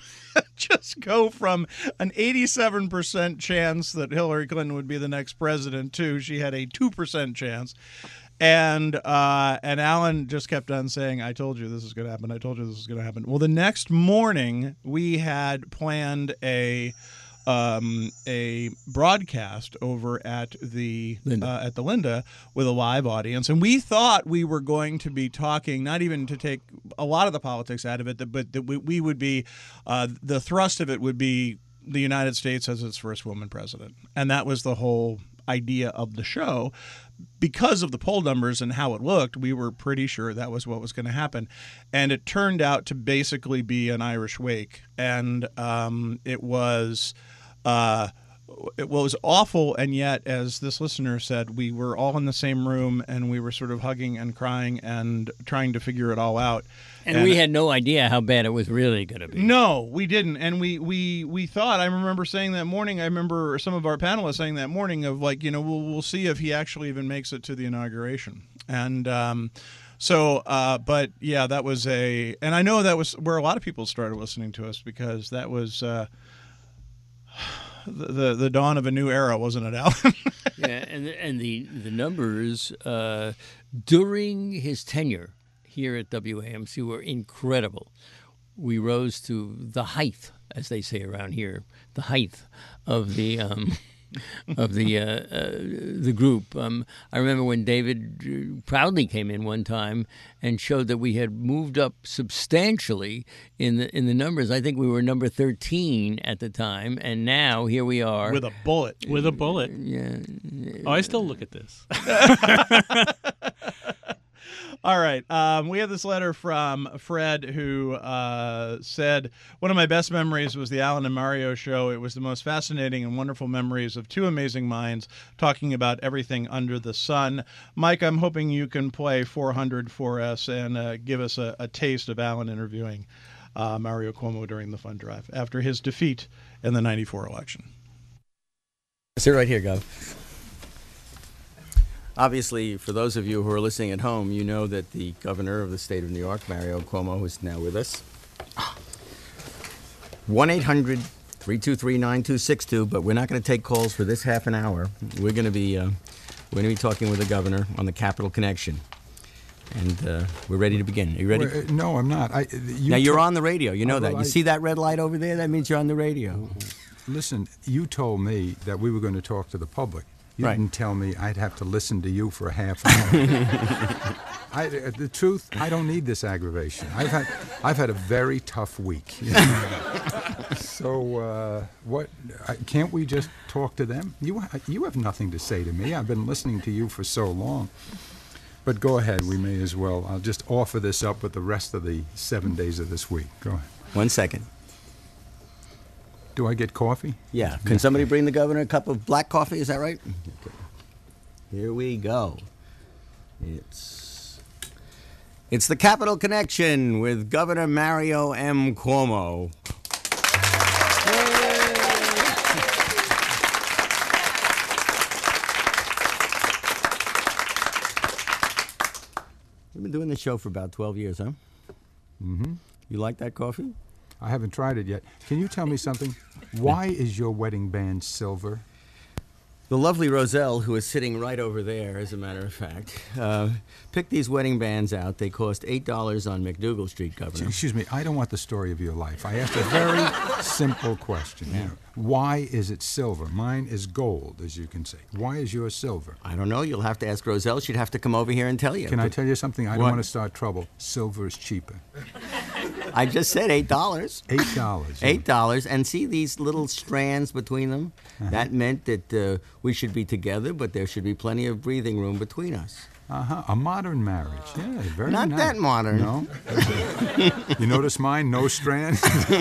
Just go from an eighty-seven percent chance that Hillary Clinton would be the next president to she had a two percent chance. And uh, and Alan just kept on saying, I told you this is going to happen. I told you this is going to happen. Well, the next morning, we had planned a um, a broadcast over at the Linda. Uh, at the Linda with a live audience. And we thought we were going to be talking, not even to take a lot of the politics out of it, but that we, we would be, uh, the thrust of it would be the United States as its first woman president. And that was the whole idea of the show. Because of the poll numbers and how it looked, we were pretty sure that was what was going to happen. And it turned out to basically be an Irish wake. And um, it was uh, it was awful, and yet, as this listener said, we were all in the same room, and we were sort of hugging and crying and trying to figure it all out. And, and we had no idea how bad it was really going to be. No, we didn't. And we, we, we thought, I remember saying that morning, I remember some of our panelists saying that morning of like, you know, we'll, we'll see if he actually even makes it to the inauguration. And um, so, uh, but yeah, that was a, and I know that was where a lot of people started listening to us, because that was uh, the, the the dawn of a new era, wasn't it, Alan? Yeah, and, and the, the numbers uh, during his tenure here at W A M C were incredible. We rose to the height, as they say around here, the height of the um, of the uh, uh, the group. Um, I remember when David proudly came in one time and showed that we had moved up substantially in the in the numbers. I think we were number thirteen at the time, and now here we are with a bullet. With a bullet. Yeah. Oh, I still look at this. All right. Um, we have this letter from Fred, who uh, said, one of my best memories was the Alan and Mario show. It was the most fascinating and wonderful memories of two amazing minds talking about everything under the sun. Mike, I'm hoping you can play four hundred for us and uh, give us a, a taste of Alan interviewing uh, Mario Cuomo during the fund drive after his defeat in the ninety-four election. Sit right here, Gov. Obviously, for those of you who are listening at home, you know that the governor of the state of New York, Mario Cuomo, is now with us. one eight hundred, three two three, nine two six two, but we're not going to take calls for this half an hour. We're going to be uh, we're going to be talking with the governor on the Capital Connection. And uh, we're ready to begin. Are you ready? Well, uh, no, I'm not. I, you now, you're to- on the radio. You know oh, that. well, You I- see that red light over there? That means you're on the radio. Listen, you told me that we were going to talk to the public. You Right. didn't tell me I'd have to listen to you for a half hour. I, uh, the truth, I don't need this aggravation. I've had, I've had a very tough week. So, uh, what? I, can't we just talk to them? You, ha- you have nothing to say to me. I've been listening to you for so long. But go ahead. We may as well. I'll just offer this up with the rest of the seven days of this week. Go ahead. One second. Do I get coffee? Yeah. Can somebody bring the governor a cup of black coffee? Is that right? Okay. Here we go. It's it's the Capital Connection with Governor Mario M. Cuomo. We've been doing this show for about twelve years, huh? Mm-hmm. You like that coffee? I haven't tried it yet. Can you tell me something? Why is your wedding band silver? The lovely Roselle, who is sitting right over there, as a matter of fact, uh, picked these wedding bands out. They cost eight dollars on McDougal Street, Governor. Excuse me, I don't want the story of your life. I asked a very simple question. You know, why is it silver? Mine is gold, as you can see. Why is yours silver? I don't know. You'll have to ask Roselle. She'd have to come over here and tell you. Can I But tell you something? I What? don't want to start trouble. Silver is cheaper. I just said eight dollars. Eight dollars. Eight dollars. And see these little strands between them? Uh-huh. That meant that uh, we should be together, but there should be plenty of breathing room between us. Uh-huh. A modern marriage. Yeah, very Not nice. that modern. No? You notice mine? No strands?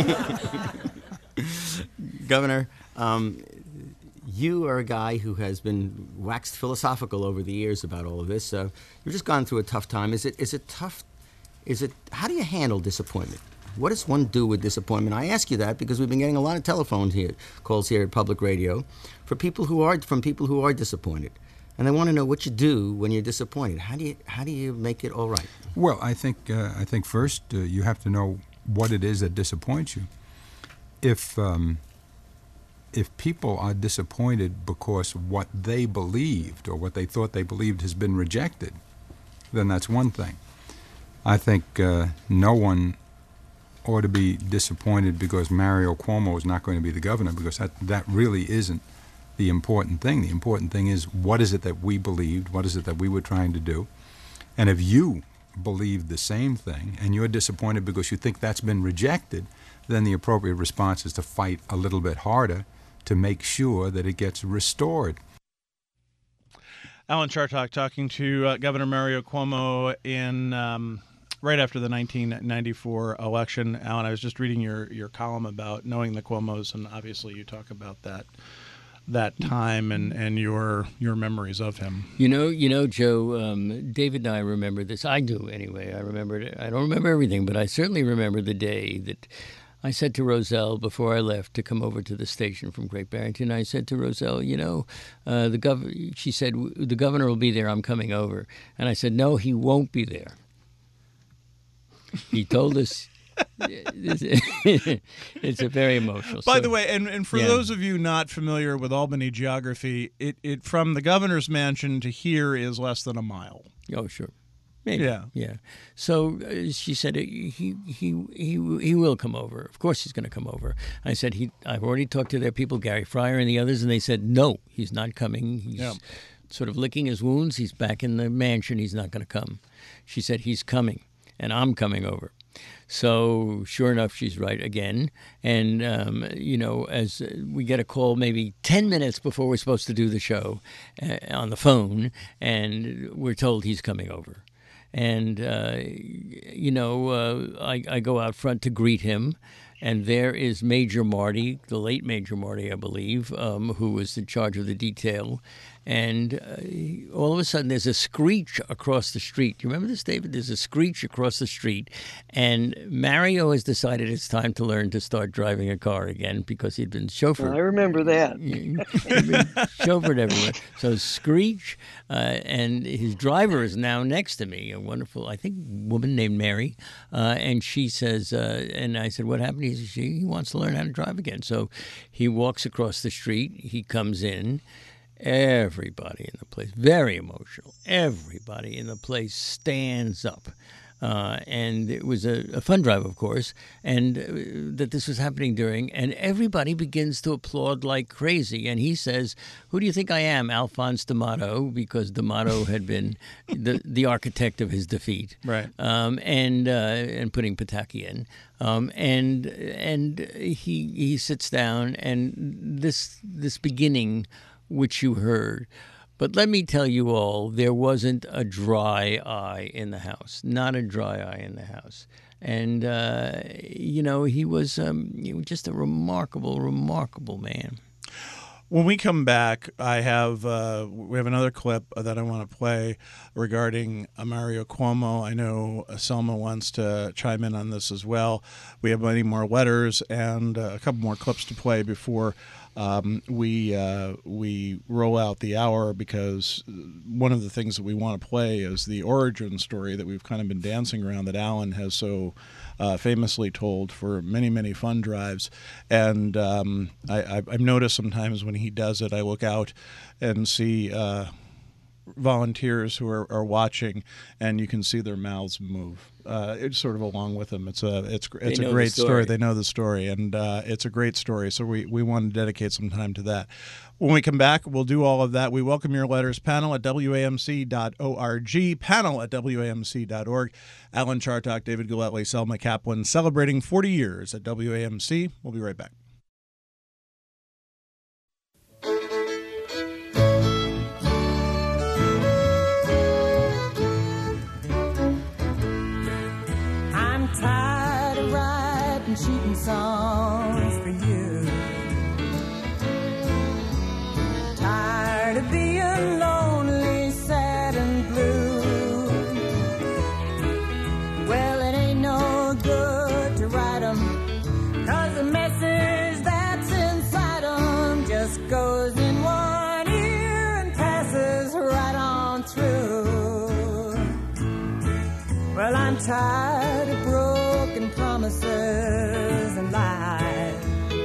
Governor, um, you are a guy who has been waxed philosophical over the years about all of this. Uh, you've just gone through a tough time. Is it is it tough? Is it? How do you handle disappointment? What does one do with disappointment? I ask you that because we've been getting a lot of telephone here, calls here at Public Radio for people who are from people who are disappointed, and they want to know what you do when you're disappointed. How do you how do you make it all right? Well, I think uh, I think first uh, you have to know what it is that disappoints you. If um, if people are disappointed because what they believed or what they thought they believed has been rejected, then that's one thing. I think uh, no one ought to be disappointed because Mario Cuomo is not going to be the governor, because that, that really isn't the important thing. The important thing is, what is it that we believed? What is it that we were trying to do? And if you believe the same thing and you're disappointed because you think that's been rejected, then the appropriate response is to fight a little bit harder to make sure that it gets restored. Alan Chartock talking to uh, Governor Mario Cuomo in um, right after the nineteen ninety-four election. Alan, I was just reading your, your column about knowing the Cuomos, and obviously you talk about that that time and, and your your memories of him. You know, you know, Joe, um, David and I remember this. I do anyway. I remember it. I don't remember everything, but I certainly remember the day that I said to Roselle before I left to come over to the station from Great Barrington, I said to Roselle, you know, uh, the gov- she said, the governor will be there, I'm coming over. And I said, no, he won't be there. He told us... It's a very emotional. By so, the way, and, and for yeah. those of you not familiar with Albany geography, it, it from the governor's mansion to here is less than a mile. Oh, sure. Maybe. Yeah. Yeah. So uh, she said he he he he he will come over. Of course he's going to come over. I said he. I've already talked to their people, Gary Fryer and the others, and they said no, he's not coming. He's yeah. sort of licking his wounds. He's back in the mansion. He's not going to come. She said he's coming, and I'm coming over. So sure enough, she's right again. And, um, you know, as we get a call maybe ten minutes before we're supposed to do the show uh, on the phone, and we're told he's coming over. And, uh, you know, uh, I, I go out front to greet him. And there is Major Marty, the late Major Marty, I believe, um, who was in charge of the detail. And uh, all of a sudden, there's a screech across the street. Do you remember this, David? There's a screech across the street. And Mario has decided it's time to learn to start driving a car again because he'd been chauffeured. I remember that. He'd been chauffeured everywhere. So screech, uh, and his driver is now next to me, a wonderful, I think, woman named Mary. Uh, and she says, uh, and I said, what happened? He says, he wants to learn how to drive again. So he walks across the street. He comes in. Everybody in the place, very emotional, everybody in the place stands up. Uh, and it was a, a fun drive, of course, and uh, that this was happening during, and everybody begins to applaud like crazy. And he says, who do you think I am, Alphonse D'Amato, because D'Amato had been the, the architect of his defeat. Right. Um, and uh, and putting Pataki in. Um, and and he he sits down, and this this beginning, which you heard. But let me tell you all, there wasn't a dry eye in the house, not a dry eye in the house. And, uh, you know, he was, um, he was just a remarkable, remarkable man. When we come back, I have uh, we have another clip that I want to play regarding uh, Mario Cuomo. I know uh, Selma wants to chime in on this as well. We have many more letters and uh, a couple more clips to play before um, we uh, we roll out the hour, because one of the things that we want to play is the origin story that we've kind of been dancing around, that Alan has so Uh, famously told for many, many fund drives. And um, I, I, I've noticed sometimes when he does it, I look out and see uh, volunteers who are, are watching, and you can see their mouths move. Uh, it's sort of along with them. It's a it's it's a great story. story. They know the story, and uh, it's a great story. So we, we want to dedicate some time to that. When we come back, we'll do all of that. We welcome your letters. Panel at W A M C dot org. Panel at W A M C dot org. Alan Chartock, David Gillespie, Selma Kaplan, celebrating forty years at W A M C. We'll be right back. I'm tired of writing cheating songs for you. Tired of being lonely, sad and blue. Well, it ain't no good to write 'em, 'cause the message that's inside 'em just goes in one ear and passes right on through. Well, I'm tired of broken promises and lies.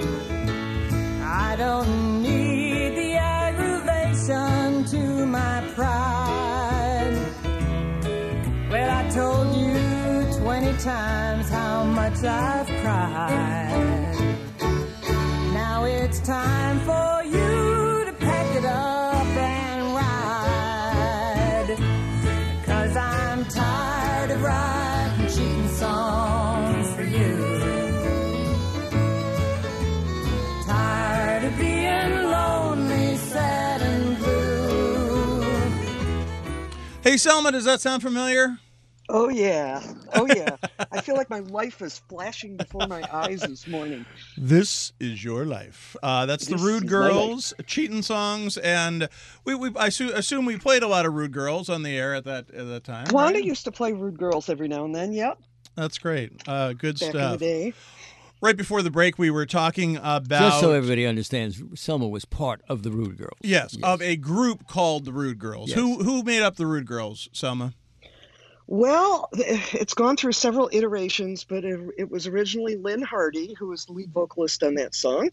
I don't need the aggravation to my pride. Well, I told you twenty times how much I've cried. Now it's time for you to pack it up and ride. 'Cause I'm tired of writing cheating songs for you. Tired of being lonely, sad and blue. Hey, Selma, does that sound familiar? Oh, yeah. Oh, yeah. I feel like my life is flashing before my eyes this morning. This is your life. Uh, that's This the Rude is my Girls, cheating songs, and we, we I su- assume we played a lot of Rude Girls on the air at that at that time. Wanda right? used to play Rude Girls every now and then, yep. That's great. Uh, good Back stuff. in the day. Right before the break, we were talking about... Just so everybody understands, Selma was part of the Rude Girls. Yes, yes. of a group called the Rude Girls. Yes. Who who made up the Rude Girls, Selma? Well, it's gone through several iterations, but it, it was originally Lynn Hardy, who was the lead vocalist on that song.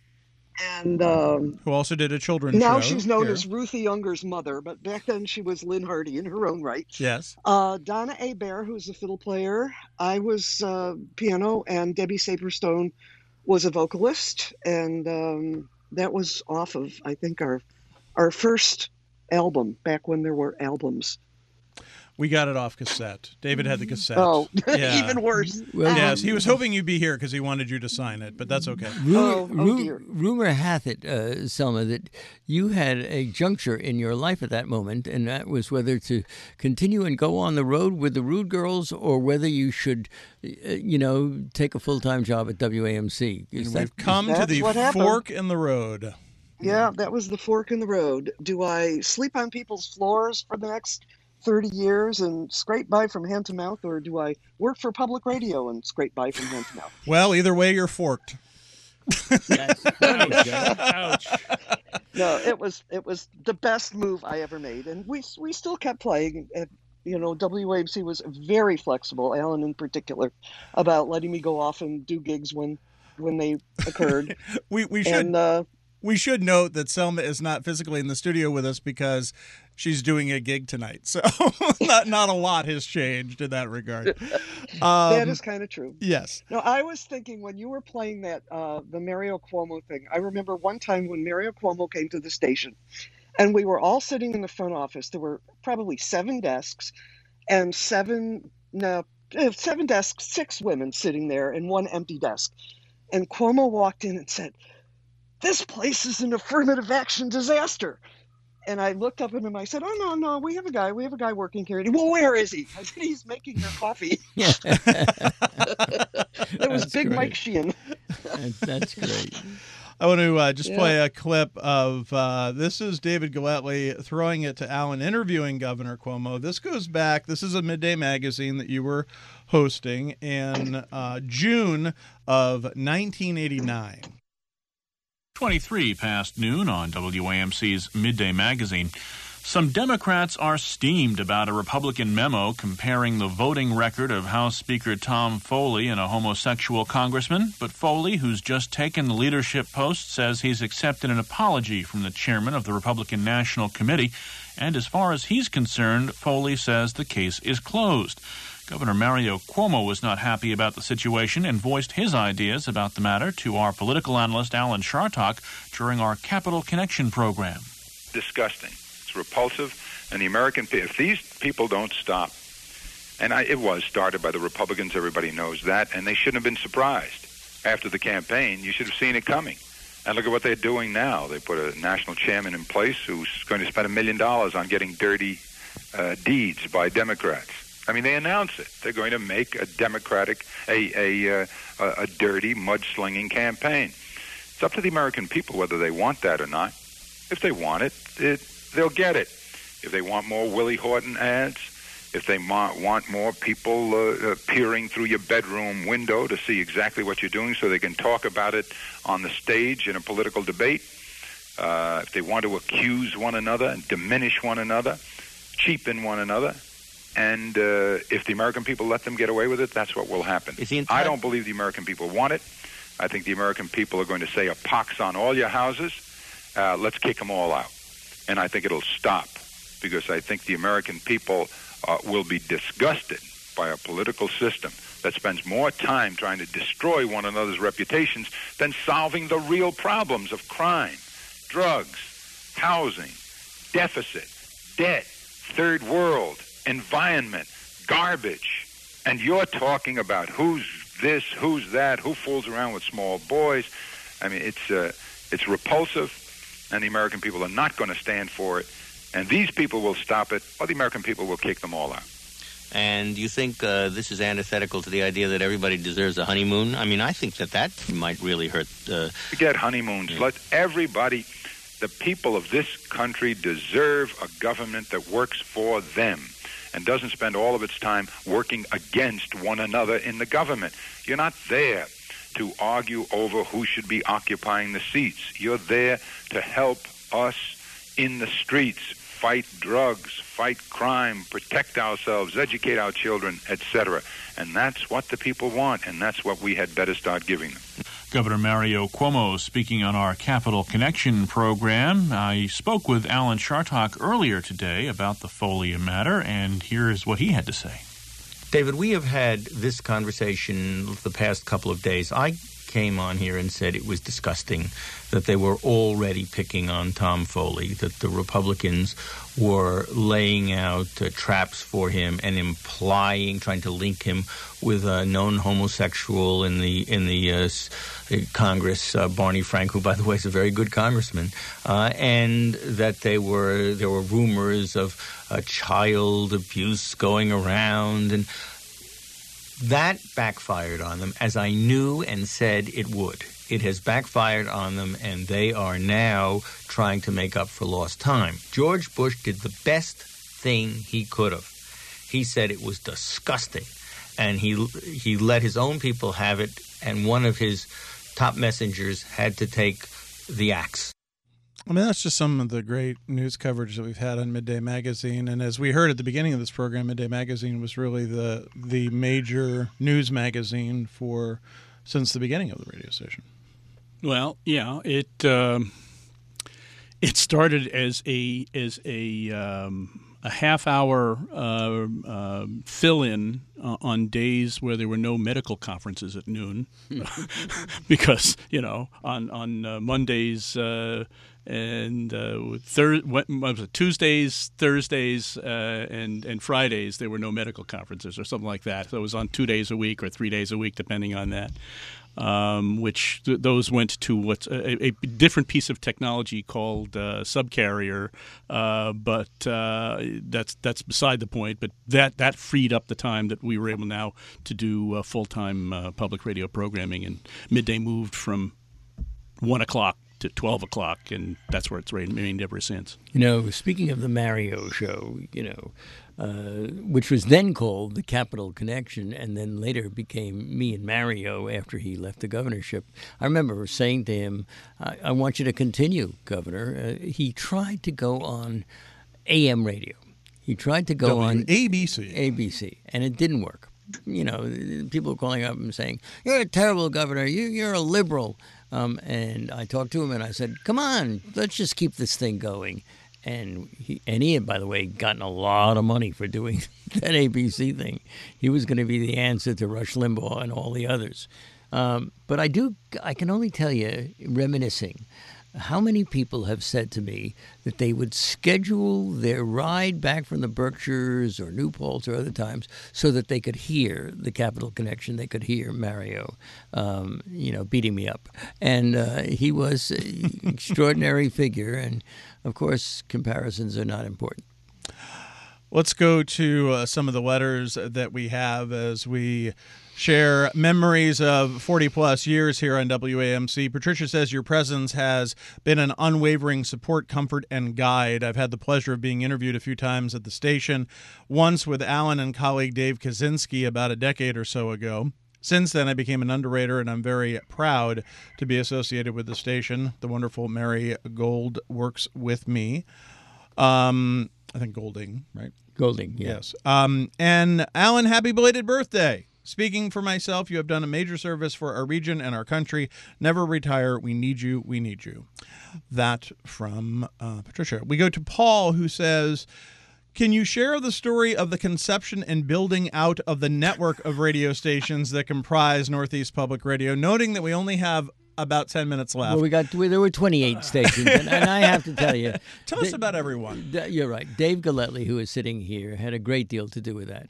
And um, who also did a children's now show. she's known here. as Ruthie Younger's mother, but back then she was Lynn Hardy in her own right. Yes. Uh, Donna A. Bear, who's a fiddle player. I was uh, piano, and Debbie Saperstone was a vocalist. And um, that was off of, I think, our our first album, back when there were albums. We got it off cassette. David had the cassette. Oh, yeah. even worse. Well, yes, he was hoping you'd be here because he wanted you to sign it, but that's okay. Ru- Oh, oh, ru- dear. rumor hath it, uh, Selma, that you had a juncture in your life at that moment, and that was whether to continue and go on the road with the Rude Girls or whether you should, uh, you know, take a full-time job at W A M C. Is And that, we've come to That's the what happened. fork in the road. Yeah, that was the fork in the road. Do I sleep on people's floors for the next thirty years and scrape by from hand to mouth, or do I work for public radio and scrape by from hand to mouth? Well, either way, you're forked. Yes. Ouch. No, it was it was the best move I ever made, and we we still kept playing. At, you know, W A M C was very flexible, Alan in particular, about letting me go off and do gigs when when they occurred. we we should and uh, we should note that Selma is not physically in the studio with us because she's doing a gig tonight. So not not a lot has changed in that regard. Um, that is kind of true. Yes. No, I was thinking when you were playing that uh, the Mario Cuomo thing. I remember one time when Mario Cuomo came to the station, and we were all sitting in the front office. There were probably seven desks, and seven no uh, seven desks, six women sitting there, and one empty desk. And Cuomo walked in and said, "This place is an affirmative action disaster." And I looked up at him. I said, "Oh no, no, we have a guy. We have a guy working here." And he, well, where is he? I said, "He's making your coffee." It was That's Big great. Mike Sheehan. That's, that's great. I want to uh, just Yeah. play a clip of uh, this is David Galletti throwing it to Alan interviewing Governor Cuomo. This goes back. This is a Midday Magazine that you were hosting in uh, June of nineteen eighty-nine. twenty-three past noon on W A M C's Midday Magazine. Some Democrats are steamed about a Republican memo comparing the voting record of House Speaker Tom Foley and a homosexual congressman. But Foley, who's just taken the leadership post, says he's accepted an apology from the chairman of the Republican National Committee. And as far as he's concerned, Foley says the case is closed. Governor Mario Cuomo was not happy about the situation and voiced his ideas about the matter to our political analyst Alan Chartock during our Capital Connection program. Disgusting. It's repulsive. And the American people, if these people don't stop, and I, it was started by the Republicans, everybody knows that, and they shouldn't have been surprised. After the campaign, you should have seen it coming. And look at what they're doing now. They put a national chairman in place who's going to spend a million dollars on getting dirty uh, deeds by Democrats. I mean, they announce it. They're going to make a Democratic, a a, uh, a, a dirty, mudslinging campaign. It's up to the American people whether they want that or not. If they want it, it they'll get it. If they want more Willie Horton ads, if they ma- want more people uh, uh, peering through your bedroom window to see exactly what you're doing so they can talk about it on the stage in a political debate, uh, if they want to accuse one another and diminish one another, cheapen one another, and uh, if the American people let them get away with it, that's what will happen. Is the entire- I don't believe the American people want it. I think the American people are going to say a pox on all your houses. Uh, let's kick them all out. And I think it'll stop because I think the American people uh, will be disgusted by a political system that spends more time trying to destroy one another's reputations than solving the real problems of crime, drugs, housing, deficit, debt, third world, environment, garbage. And you're talking about who's this, who's that, who fools around with small boys. I mean, it's uh, it's repulsive, and the American people are not going to stand for it. And these people will stop it, or the American people will kick them all out. And you think uh, this is antithetical to the idea that everybody deserves a honeymoon? I mean, I think that that might really hurt. Uh, Forget honeymoons. Yeah. Let everybody, the people of this country deserve a government that works for them and doesn't spend all of its time working against one another in the government. You're not there to argue over who should be occupying the seats. You're there to help us in the streets, fight drugs, fight crime, protect ourselves, educate our children, et cetera. And that's what the people want, and that's what we had better start giving them. Governor Mario Cuomo speaking on our Capital Connection program. I spoke with Alan Chartock earlier today about the Foley matter, and here's what he had to say. David, we have had this conversation the past couple of days. I came on here and said it was disgusting that they were already picking on Tom Foley, that the Republicans were laying out uh, traps for him and implying, trying to link him with a known homosexual in the in the uh, Congress, uh, Barney Frank, who, by the way, is a very good congressman, uh, and that they were there were rumors of uh, child abuse going around, and that backfired on them, as I knew and said it would. It has backfired on them, and they are now trying to make up for lost time. George Bush did the best thing he could have. He said it was disgusting, and he he let his own people have it, and one of his top messengers had to take the axe. I mean, that's just some of the great news coverage that we've had on Midday Magazine. And as we heard at the beginning of this program, Midday Magazine was really the the major news magazine for since the beginning of the radio station. Well, yeah, it um, it started as a as a um, a half hour uh, uh, fill-in uh, on days where there were no medical conferences at noon, because you know on on uh, Mondays. Uh, And uh, thir- what was it, Tuesdays, Thursdays, uh, and and Fridays there were no medical conferences or something like that. So it was on two days a week or three days a week, depending on that. Um, which th- those went to what's a, a different piece of technology called uh, subcarrier, uh, but uh, that's that's beside the point. But that that freed up the time that we were able now to do uh, full time uh, public radio programming, and Midday moved from one o'clock to twelve o'clock, and that's where it's remained ever since. You know, speaking of the Mario show, you know, uh, which was then called the Capital Connection and then later became Me and Mario after he left the governorship, I remember saying to him, I, I want you to continue, Governor. Uh, he tried to go on A M radio. He tried to go W- on A B C. A B C, and it didn't work. You know, people were calling up and saying, you're a terrible governor, you, you're a liberal. Um, and I talked to him and I said, come on, let's just keep this thing going. And he, and he had, by the way, gotten a lot of money for doing that A B C thing. He was going to be the answer to Rush Limbaugh and all the others. Um, but I do, I can only tell you, reminiscing, how many people have said to me that they would schedule their ride back from the Berkshires or New Paltz or other times so that they could hear the Capital Connection, they could hear Mario, um, you know, beating me up. And uh, he was an extraordinary figure, and, of course, comparisons are not important. Let's go to uh, some of the letters that we have as we share memories of forty-plus years here on W A M C. Patricia says, your presence has been an unwavering support, comfort, and guide. I've had the pleasure of being interviewed a few times at the station, once with Alan and colleague Dave Kaczynski about a decade or so ago. Since then, I became an underwriter, and I'm very proud to be associated with the station. The wonderful Mary Gold works with me. Um, I think Golding, right? Golding, yeah. Yes. Um, and Alan, happy belated birthday. Speaking for myself, you have done a major service for our region and our country. Never retire. We need you. We need you. That from uh, Patricia. We go to Paul, who says, can you share the story of the conception and building out of the network of radio stations that comprise Northeast Public Radio, noting that we only have about ten minutes left? Well, we got there were twenty-eight stations, and, and I have to tell you. Tell us about everyone. You're right. Dave Galletly, who is sitting here, had a great deal to do with that.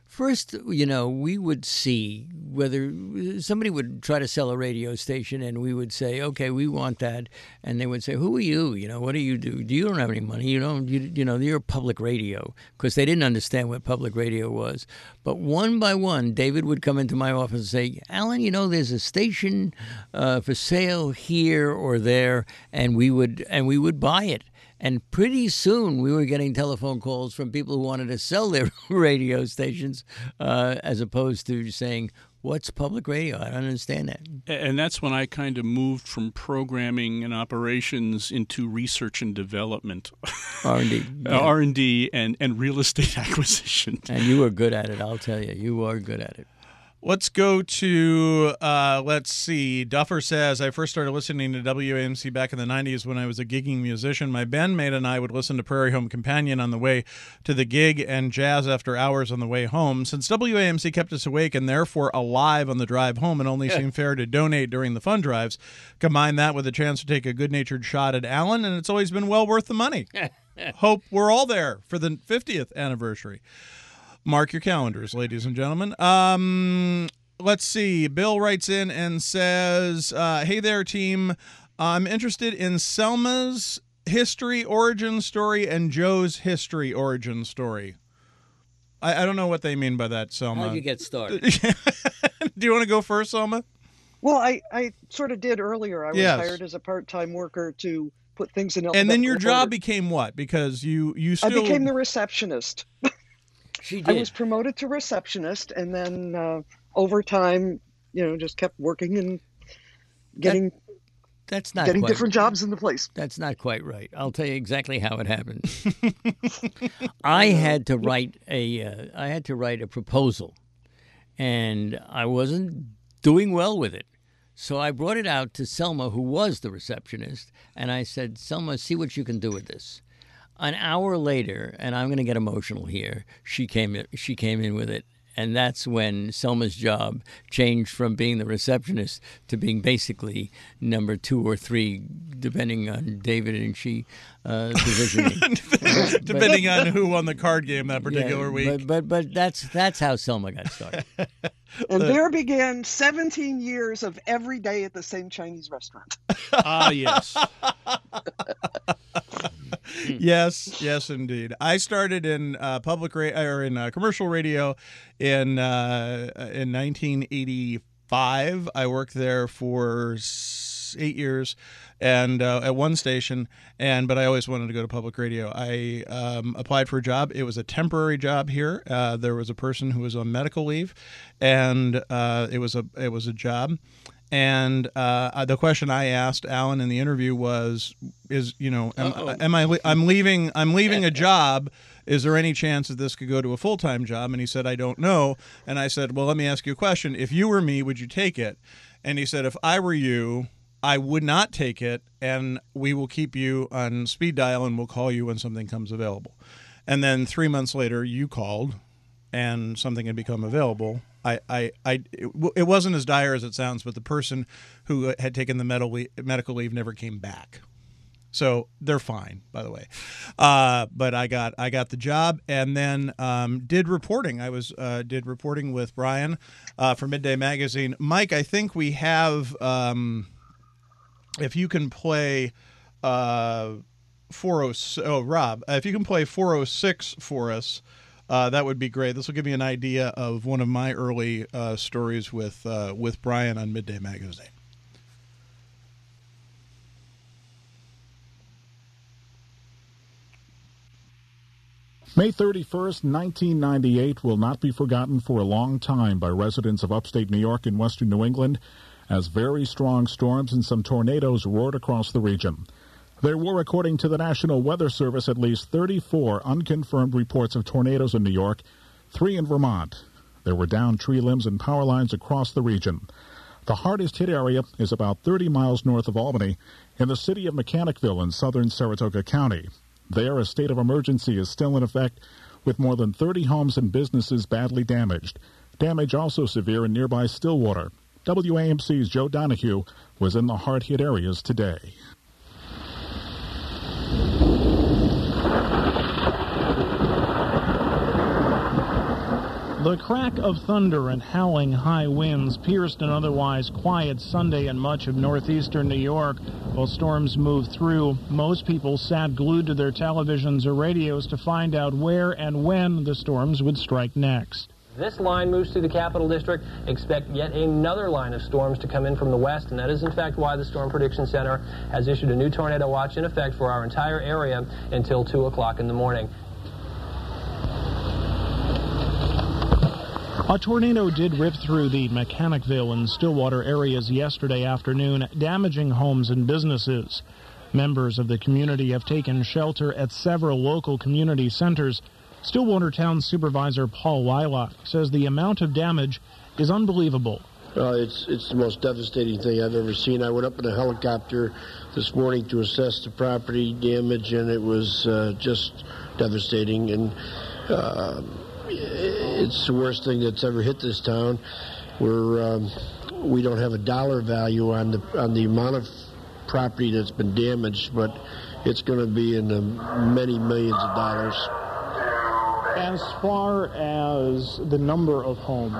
First, you know, we would see whether somebody would try to sell a radio station, and we would say, okay, we want that. And they would say, who are you? You know, what do you do? You don't have any money. You don't, you, you know, you're public radio, because they didn't understand what public radio was. But one by one, David would come into my office and say, Alan, you know, there's a station uh, for sale here or there, and we would and we would buy it. And pretty soon we were getting telephone calls from people who wanted to sell their radio stations uh, as opposed to saying, what's public radio? I don't understand that. And that's when I kind of moved from programming and operations into research and development. R and D. Yeah. R and D and, and real estate acquisition. And you were good at it, I'll tell you. You are good at it. Let's go to, uh, let's see, Duffer says, I first started listening to W A M C back in the nineties when I was a gigging musician. My bandmate and I would listen to Prairie Home Companion on the way to the gig and Jazz After Hours on the way home. Since W A M C kept us awake and therefore alive on the drive home and only seemed fair to donate during the fun drives, combine that with a chance to take a good-natured shot at Alan, and it's always been well worth the money. Hope we're all there for the fiftieth anniversary. Mark your calendars, ladies and gentlemen. Um, let's see. Bill writes in and says, uh, hey there, team. I'm interested in Selma's history origin story and Joe's history origin story. I, I don't know what they mean by that, Selma. How'd you get started? Do you want to go first, Selma? Well, I, I sort of did earlier. I was yes. hired as a part-time worker to put things in. And then your job became what? Because you, you still... I became the receptionist. She did. I was promoted to receptionist, and then uh, over time, you know, just kept working and getting that, that's not getting quite, different jobs in the place. That's not quite right. I'll tell you exactly how it happened. I had to write a uh, I had to write a proposal, and I wasn't doing well with it. So I brought it out to Selma, who was the receptionist, and I said, Selma, see what you can do with this. An hour later, and I'm going to get emotional here, she came in, she came in with it. And that's when Selma's job changed from being the receptionist to being basically number two or three, depending on David and she uh, positioning. but, depending but, on who won the card game that particular yeah, week. But, but but that's that's how Selma got started. And there began seventeen years of every day at the same Chinese restaurant. Ah, yes. Yes, yes, indeed. I started in uh, public ra- or in uh, commercial radio in uh, in nineteen eighty-five. I worked there for s- eight years, and uh, at one station. And but I always wanted to go to public radio. I um, applied for a job. It was a temporary job here. Uh, there was a person who was on medical leave, and uh, it was a it was a job. And uh, the question I asked Alan in the interview was, "Is you know, am, am I? I'm leaving. I'm leaving a job. Is there any chance that this could go to a full time job?" And he said, "I don't know." And I said, "Well, let me ask you a question. If you were me, would you take it?" And he said, "If I were you, I would not take it, and we will keep you on speed dial, and we'll call you when something comes available." And then three months later, you called, and something had become available. I, I, I, it, it wasn't as dire as it sounds, but the person who had taken the medical leave, medical leave never came back. So they're fine, by the way. Uh, but I got I got the job, and then um, did reporting. I was uh, did reporting with Brian uh, for Midday Magazine. Mike, I think we have. Um, if you can play uh, four oh oh Rob, if you can play four oh six for us. Uh, that would be great. This will give you an idea of one of my early uh, stories with uh, with Brian on Midday Magazine. May thirty-first, nineteen ninety-eight will not be forgotten for a long time by residents of upstate New York and western New England as very strong storms and some tornadoes roared across the region. There were, according to the National Weather Service, at least thirty-four unconfirmed reports of tornadoes in New York, three in Vermont. There were downed tree limbs and power lines across the region. The hardest hit area is about thirty miles north of Albany in the city of Mechanicville in southern Saratoga County. There, a state of emergency is still in effect, with more than thirty homes and businesses badly damaged. Damage also severe in nearby Stillwater. W A M C's Joe Donahue was in the hard-hit areas today. The crack of thunder and howling high winds pierced an otherwise quiet Sunday in much of northeastern New York. While storms moved through, most people sat glued to their televisions or radios to find out where and when the storms would strike next. This line moves through the Capital District. Expect yet another line of storms to come in from the west, and that is in fact why the Storm Prediction Center has issued a new tornado watch in effect for our entire area until two o'clock in the morning. A tornado did rip through the Mechanicville and Stillwater areas yesterday afternoon, damaging homes and businesses. Members of the community have taken shelter at several local community centers. Stillwater Town Supervisor Paul Wylock says the amount of damage is unbelievable. Uh, it's it's the most devastating thing I've ever seen. I went up in a helicopter this morning to assess the property damage, and it was uh, just devastating. And uh, it's the worst thing that's ever hit this town. We're um, we don't have a dollar value on the on the amount of property that's been damaged, but it's going to be in the many millions of dollars. As far as the number of homes,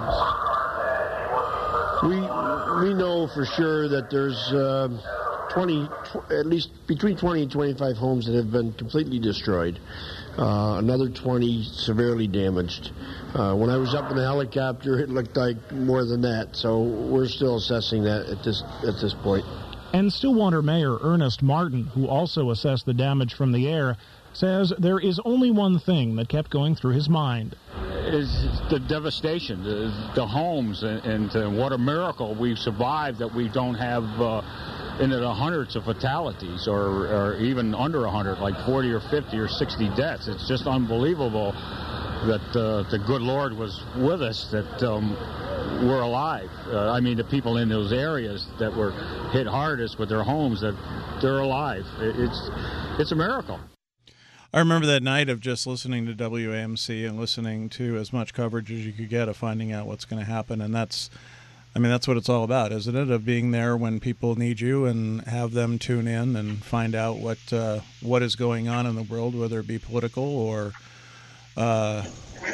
we we know for sure that there's uh, twenty, at least between twenty and twenty-five homes that have been completely destroyed. Uh, another twenty severely damaged. Uh, when I was up in the helicopter, it looked like more than that. So we're still assessing that at this at this point. And Stillwater Mayor Ernest Martin, who also assessed the damage from the air, says there is only one thing that kept going through his mind. Is the devastation, the, the homes, and, and uh, what a miracle we've survived, that we don't have uh, into the hundreds of fatalities, or, or even under a hundred, like forty or fifty or sixty deaths. It's just unbelievable that uh, the good Lord was with us, that um, we're alive. Uh, I mean, the people in those areas that were hit hardest with their homes, that they're alive. It, it's it's a miracle. I remember that night of just listening to W A M C and listening to as much coverage as you could get of finding out what's going to happen. And that's, I mean, that's what it's all about, isn't it? Of being there when people need you and have them tune in and find out what uh, what is going on in the world, whether it be political or, uh,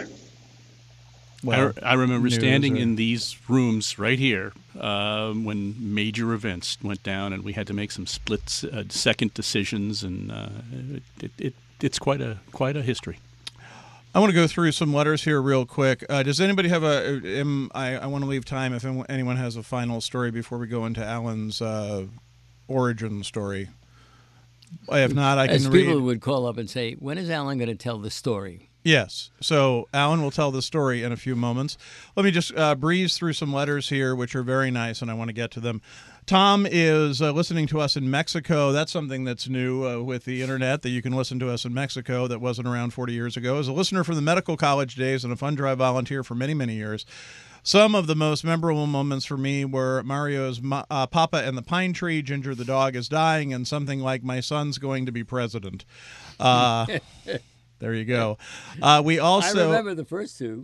well, I, I remember standing or, in these rooms right here uh, when major events went down, and we had to make some split uh, second decisions, and uh, it, it, it it's quite a quite a history. I want to go through some letters here real quick. Uh, does anybody have a? Um, I, I want to leave time if anyone has a final story before we go into Alan's uh, origin story. If not, I can As read. people would call up and say, "When is Alan going to tell the story?" Yes. So Alan will tell the story in a few moments. Let me just uh, breeze through some letters here, which are very nice, and I want to get to them. Tom is uh, listening to us in Mexico. That's something that's new uh, with the internet, that you can listen to us in Mexico. That wasn't around forty years ago. As a listener from the medical college days and a fund drive volunteer for many, many years, some of the most memorable moments for me were Mario's uh, Papa and the Pine Tree, Ginger the dog is dying, and something like my son's going to be president. Uh, there you go. Uh, we also I remember the first two.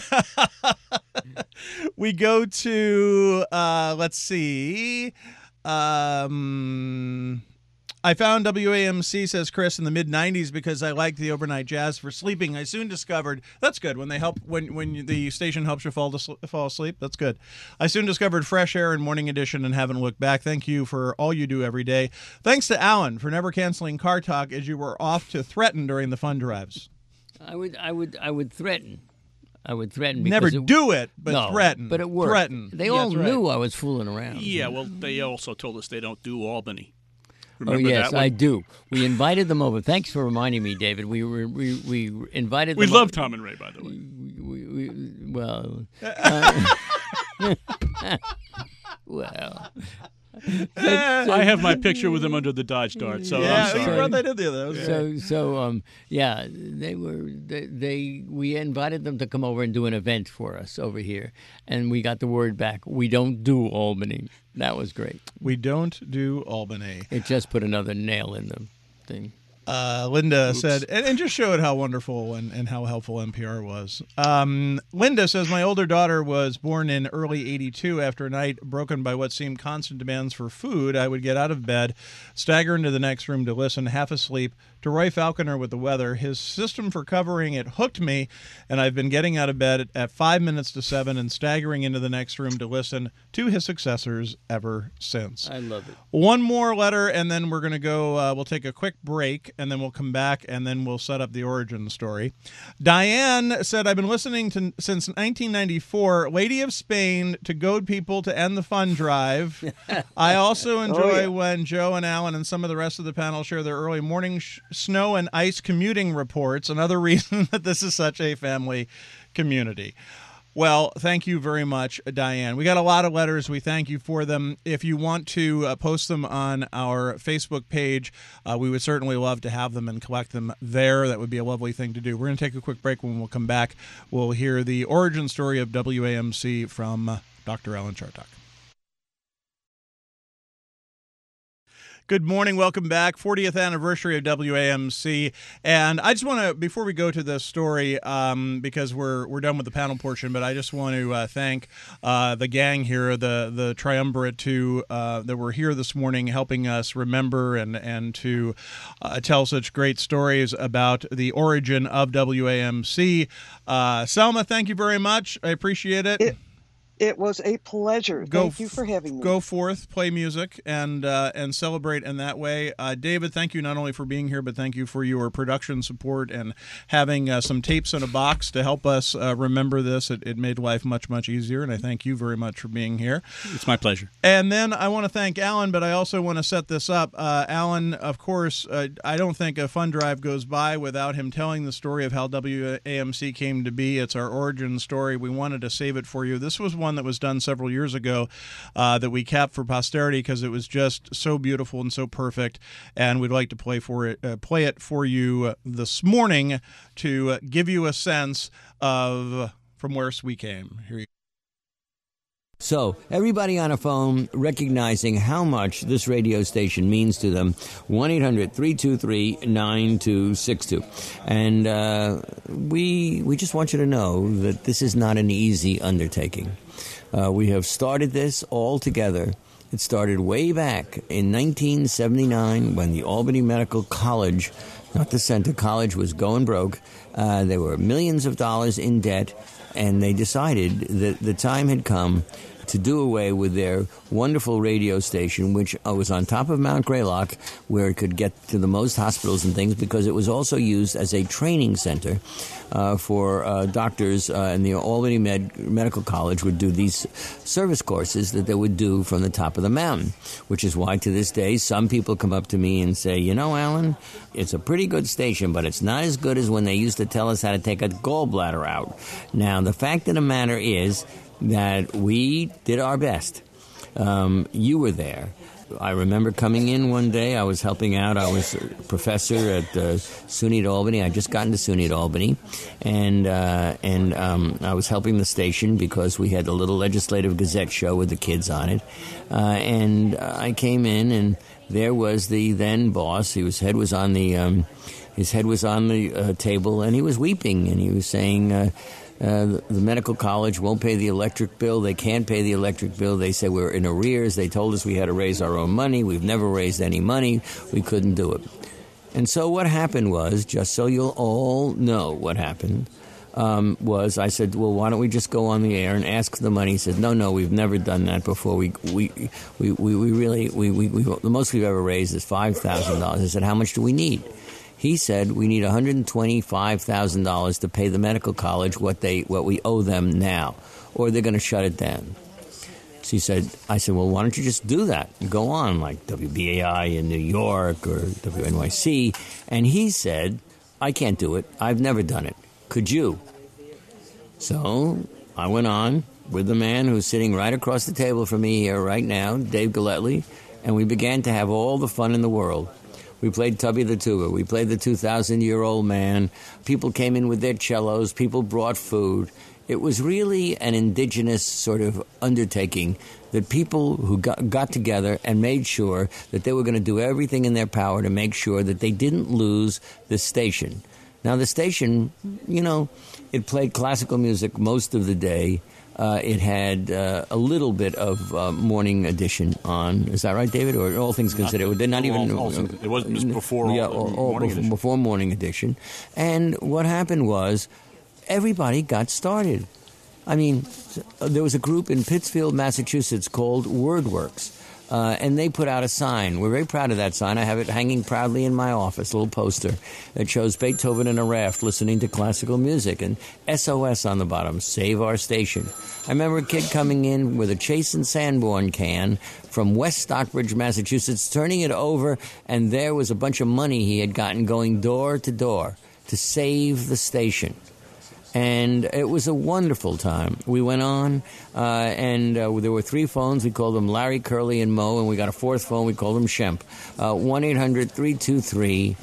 We go to, uh, let's see, um, I found W A M C, says Chris, in the mid nineties because I liked the overnight jazz for sleeping. I soon discovered, that's good, when they help, when, when the station helps you fall, to sl- fall asleep, that's good. I soon discovered Fresh Air and Morning Edition and haven't looked back. Thank you for all you do every day. Thanks to Alan for never canceling Car Talk as you were off to threaten during the fun drives. I would, I would, I would threaten. I would threaten. Never it, do it, but no, threaten. But it worked. Threaten. They yeah, all right. knew I was fooling around. Yeah, well, they also told us they don't do Albany. Remember oh yes, that one? I do. We invited them over. Thanks for reminding me, David. We were we we invited. We them love over. Tom and Ray, by the way. We, we, we, well, uh, well. So, so, I have my picture with them under the Dodge Dart, so yeah, I'm sorry. you brought that in there. That was so, so, um, yeah, they were. They, they, we invited them to come over and do an event for us over here, and we got the word back. We don't do Albany. That was great. We don't do Albany. It just put another nail in the thing. Uh, Linda said, and, and just showed how wonderful and, and how helpful N P R was. Um, Linda says, my older daughter was born in early eighty-two. After a night broken by what seemed constant demands for food, I would get out of bed, stagger into the next room to listen, half asleep, to Roy Falconer with the weather. His system for covering it hooked me, and I've been getting out of bed at five minutes to seven and staggering into the next room to listen to his successors ever since. I love it. One more letter, and then we're going to go, uh, we'll take a quick break, and then we'll come back, and then we'll set up the origin story. Diane said, I've been listening to since nineteen ninety-four, Lady of Spain, to goad people to end the fun drive. I also enjoy Oh, yeah. when Joe and Alan and some of the rest of the panel share their early morning sh- snow and ice commuting reports. Another reason that this is such a family community. Well, thank you very much, Diane. We got a lot of letters. We thank you for them. If you want to uh, post them on our Facebook page, uh, we would certainly love to have them and collect them there. That would be a lovely thing to do. We're going to take a quick break. When we'll come back, we'll hear the origin story of W A M C from uh, Doctor Alan Chartock. Good morning. Welcome back. fortieth anniversary of W A M C. And I just want to, before we go to this story, um, because we're we're done with the panel portion, but I just want to uh, thank uh, the gang here, the the triumvirate to, uh, that were here this morning helping us remember and, and to uh, tell such great stories about the origin of W A M C. Uh, Selma, thank you very much. I appreciate it. It, it was a pleasure. Go Thank you for having me. Go forth, play music, and uh, and celebrate in that way. Uh, David, thank you not only for being here, but thank you for your production support and having uh, some tapes in a box to help us uh, remember this. It, it made life much, much easier, and I thank you very much for being here. It's my pleasure. And then I want to thank Alan, but I also want to set this up. Uh, Alan, of course, uh, I don't think a fun drive goes by without him telling the story of how W A M C came to be. It's our origin story. We wanted to save it for you. This was one that was done several years ago uh, that we kept for posterity because it was just so beautiful and so perfect, and we'd like to play for it, uh, play it for you uh, this morning to uh, give you a sense of from whence we came. Here you go. So, everybody on a phone recognizing how much this radio station means to them, one eight hundred three two three nine two six two. And uh, we we just want you to know that this is not an easy undertaking. Uh, we have started this all together. It started way back in nineteen seventy-nine when the Albany Medical College, not the Center College, was going broke. Uh, there were millions of dollars in debt, and they decided that the time had come to do away with their wonderful radio station, which was on top of Mount Greylock, where it could get to the most hospitals and things, because it was also used as a training center uh, for uh, doctors, uh, and the Albany Med- Medical College would do these service courses that they would do from the top of the mountain, which is why to this day some people come up to me and say, you know, Alan, it's a pretty good station, but it's not as good as when they used to tell us how to take a gallbladder out. Now, the fact of the matter is that we did our best. Um, you were there. I remember coming in one day. I was helping out. I was a professor at uh, SUNY at Albany. I just got into SUNY at Albany. And uh, and um, I was helping the station because we had a little Legislative Gazette show with the kids on it. Uh, and I came in, and there was the then boss. His head was on the, um, his head was on the uh, table, and he was weeping. And he was saying... Uh, Uh, the medical college won't pay the electric bill. They can't pay the electric bill. They say we're in arrears. They told us we had to raise our own money. We've never raised any money. We couldn't do it. And so what happened was, just so you'll all know what happened, um, was I said, well, why don't we just go on the air and ask for the money? He said, no, no, we've never done that before. We we we, we, we really, we, we, we, the most we've ever raised is five thousand dollars. I said, how much do we need? He said we need one hundred twenty-five thousand dollars to pay the medical college what they what we owe them now, or they're going to shut it down. So he said, I said, well, why don't you just do that? Go on, like W B A I in New York or W N Y C. And he said, I can't do it. I've never done it. Could you? So I went on with the man who's sitting right across the table from me here right now, Dave Galletly, and we began to have all the fun in the world. We played Tubby the Tuba. We played the two thousand year old man. People came in with their cellos. People brought food. It was really an indigenous sort of undertaking that people who got, got together and made sure that they were going to do everything in their power to make sure that they didn't lose the station. Now, the station, you know, it played classical music most of the day. Uh, it had uh, a little bit of uh, morning edition on. Is that right, David? Or all things considered, not, they're not even. All, all things, it wasn't just before. Yeah, all, all, all morning before, edition. before morning edition. And what happened was, everybody got started. I mean, there was a group in Pittsfield, Massachusetts called WordWorks. Uh, and they put out a sign. We're very proud of that sign. I have it hanging proudly in my office, a little poster that shows Beethoven in a raft listening to classical music and S O S on the bottom, Save Our Station. I remember a kid coming in with a Chase and Sanborn can from West Stockbridge, Massachusetts, turning it over, and there was a bunch of money he had gotten going door to door to save the station. And it was a wonderful time. We went on, uh, and uh, there were three phones. We called them Larry, Curly, and Mo, and we got a fourth phone. We called them Shemp. Uh, one eight hundred three two three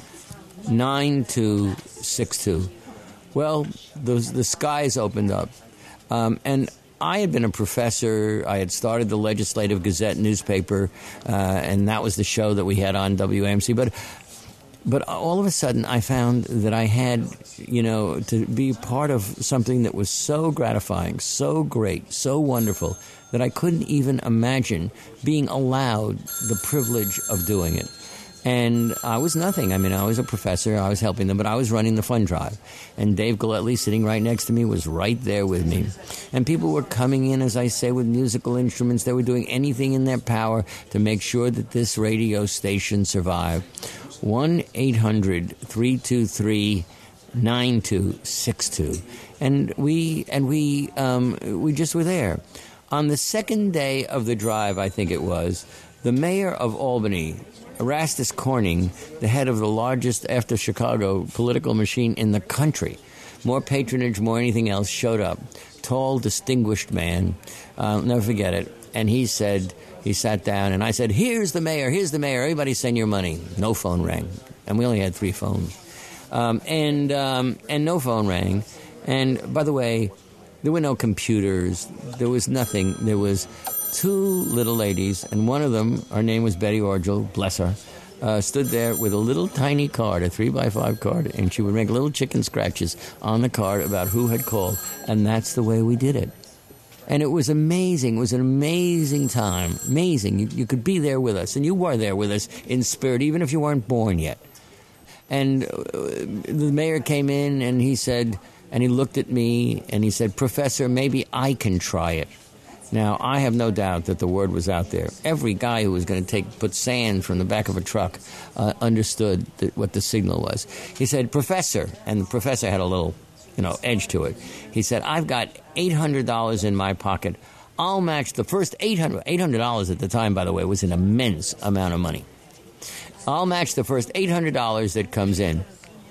nine two six two. Well, the, the skies opened up. Um, and I had been a professor. I had started the Legislative Gazette newspaper, uh, and that was the show that we had on W A M C. But But all of a sudden, I found that I had, you know, to be part of something that was so gratifying, so great, so wonderful, that I couldn't even imagine being allowed the privilege of doing it. And I was nothing. I mean, I was a professor. I was helping them, but I was running the fund drive. And Dave Gillespie, sitting right next to me, was right there with me. And people were coming in, as I say, with musical instruments. They were doing anything in their power to make sure that this radio station survived. one eight hundred three two three nine two six two, and we and we um, we just were there. On the second day of the drive, I think it was, the mayor of Albany, Erastus Corning, the head of the largest, after Chicago, political machine in the country, more patronage, more anything else, showed up. Tall, distinguished man. I'll never forget it. And he said. He sat down, and I said, here's the mayor, here's the mayor, everybody send your money. No phone rang. And we only had three phones. Um, and um, and no phone rang. And, by the way, there were no computers. There was nothing. There was two little ladies, and one of them, her name was Betty Orgel, bless her, uh, stood there with a little tiny card, a three by five card, and she would make little chicken scratches on the card about who had called. And that's the way we did it. And it was amazing. It was an amazing time. Amazing. You, you could be there with us. And you were there with us in spirit, even if you weren't born yet. And uh, the mayor came in and he said, and he looked at me and he said, Professor, maybe I can try it. Now, I have no doubt that the word was out there. Every guy who was going to take put sand from the back of a truck uh, understood that, what the signal was. He said, Professor, and the professor had a little... you know, edge to it. He said, I've got eight hundred dollars in my pocket. I'll match the first eight hundred dollars. eight hundred dollars at the time, by the way, was an immense amount of money. I'll match the first eight hundred dollars that comes in.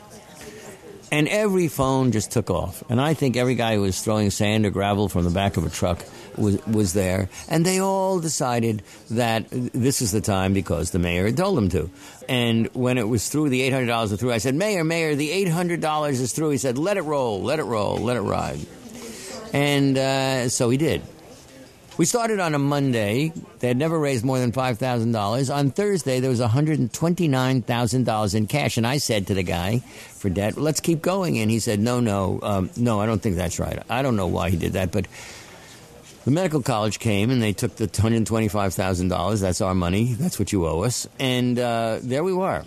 And every phone just took off. And I think every guy who was throwing sand or gravel from the back of a truck was was there. And they all decided that this is the time because the mayor had told them to. And when it was through, the eight hundred dollars was through, I said, Mayor, Mayor, the eight hundred dollars is through. He said, let it roll, let it roll, let it ride. And uh, so he did. We started on a Monday. They had never raised more than five thousand dollars. On Thursday, there was one hundred twenty-nine thousand dollars in cash. And I said to the guy for debt, let's keep going. And he said, no, no, um, no, I don't think that's right. I don't know why he did that. But the medical college came, and they took the one hundred twenty-five thousand dollars. That's our money. That's what you owe us. And uh, there we were.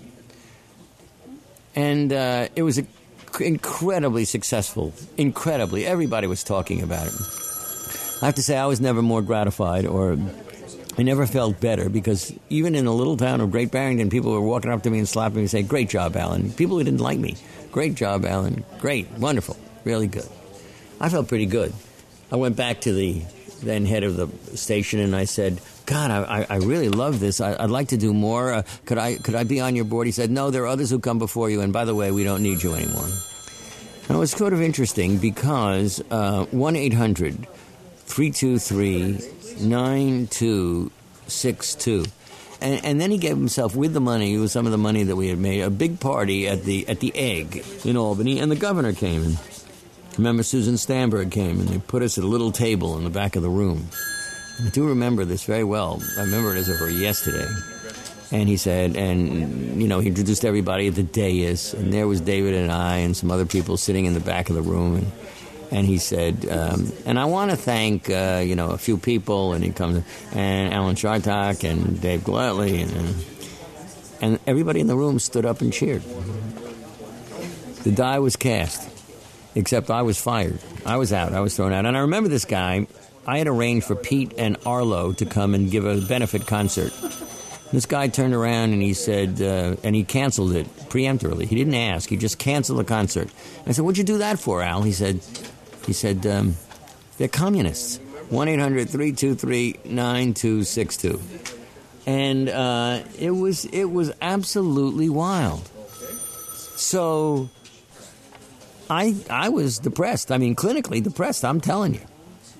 And uh, it was a, incredibly successful. Incredibly. Everybody was talking about it. I have to say I was never more gratified, or I never felt better, because even in a little town of Great Barrington, people were walking up to me and slapping me and saying, great job, Alan. People who didn't like me, great job, Alan. Great, wonderful, really good. I felt pretty good. I went back to the then head of the station and I said, God, I, I really love this. I, I'd like to do more. Uh, could I could I be on your board? He said, no, there are others who come before you, and by the way, we don't need you anymore. And it was sort of interesting because uh, one eight hundred three two three nine two six two. And, and then he gave himself, with the money, with some of the money that we had made, a big party at the at the Egg in Albany, and the governor came in. remember Susan Stamberg came, and they put us at a little table in the back of the room. And I do remember this very well. I remember it as if it were yesterday. And he said, and, you know, he introduced everybody at the dais, and there was David and I and some other people sitting in the back of the room, and And he said, um, and I want to thank, uh, you know, a few people, and he comes, and Alan Chartock and Dave Gladley, and, and and everybody in the room stood up and cheered. The die was cast, except I was fired. I was out. I was thrown out. And I remember this guy. I had arranged for Pete and Arlo to come and give a benefit concert. This guy turned around and he said, uh, and he canceled it preemptorily. He didn't ask. He just canceled the concert. I said, what'd you do that for, Al? He said, he said, um, they're communists. one eight hundred three two three nine two six two. And uh, it was it was absolutely wild. So I I was depressed. I mean, clinically depressed, I'm telling you.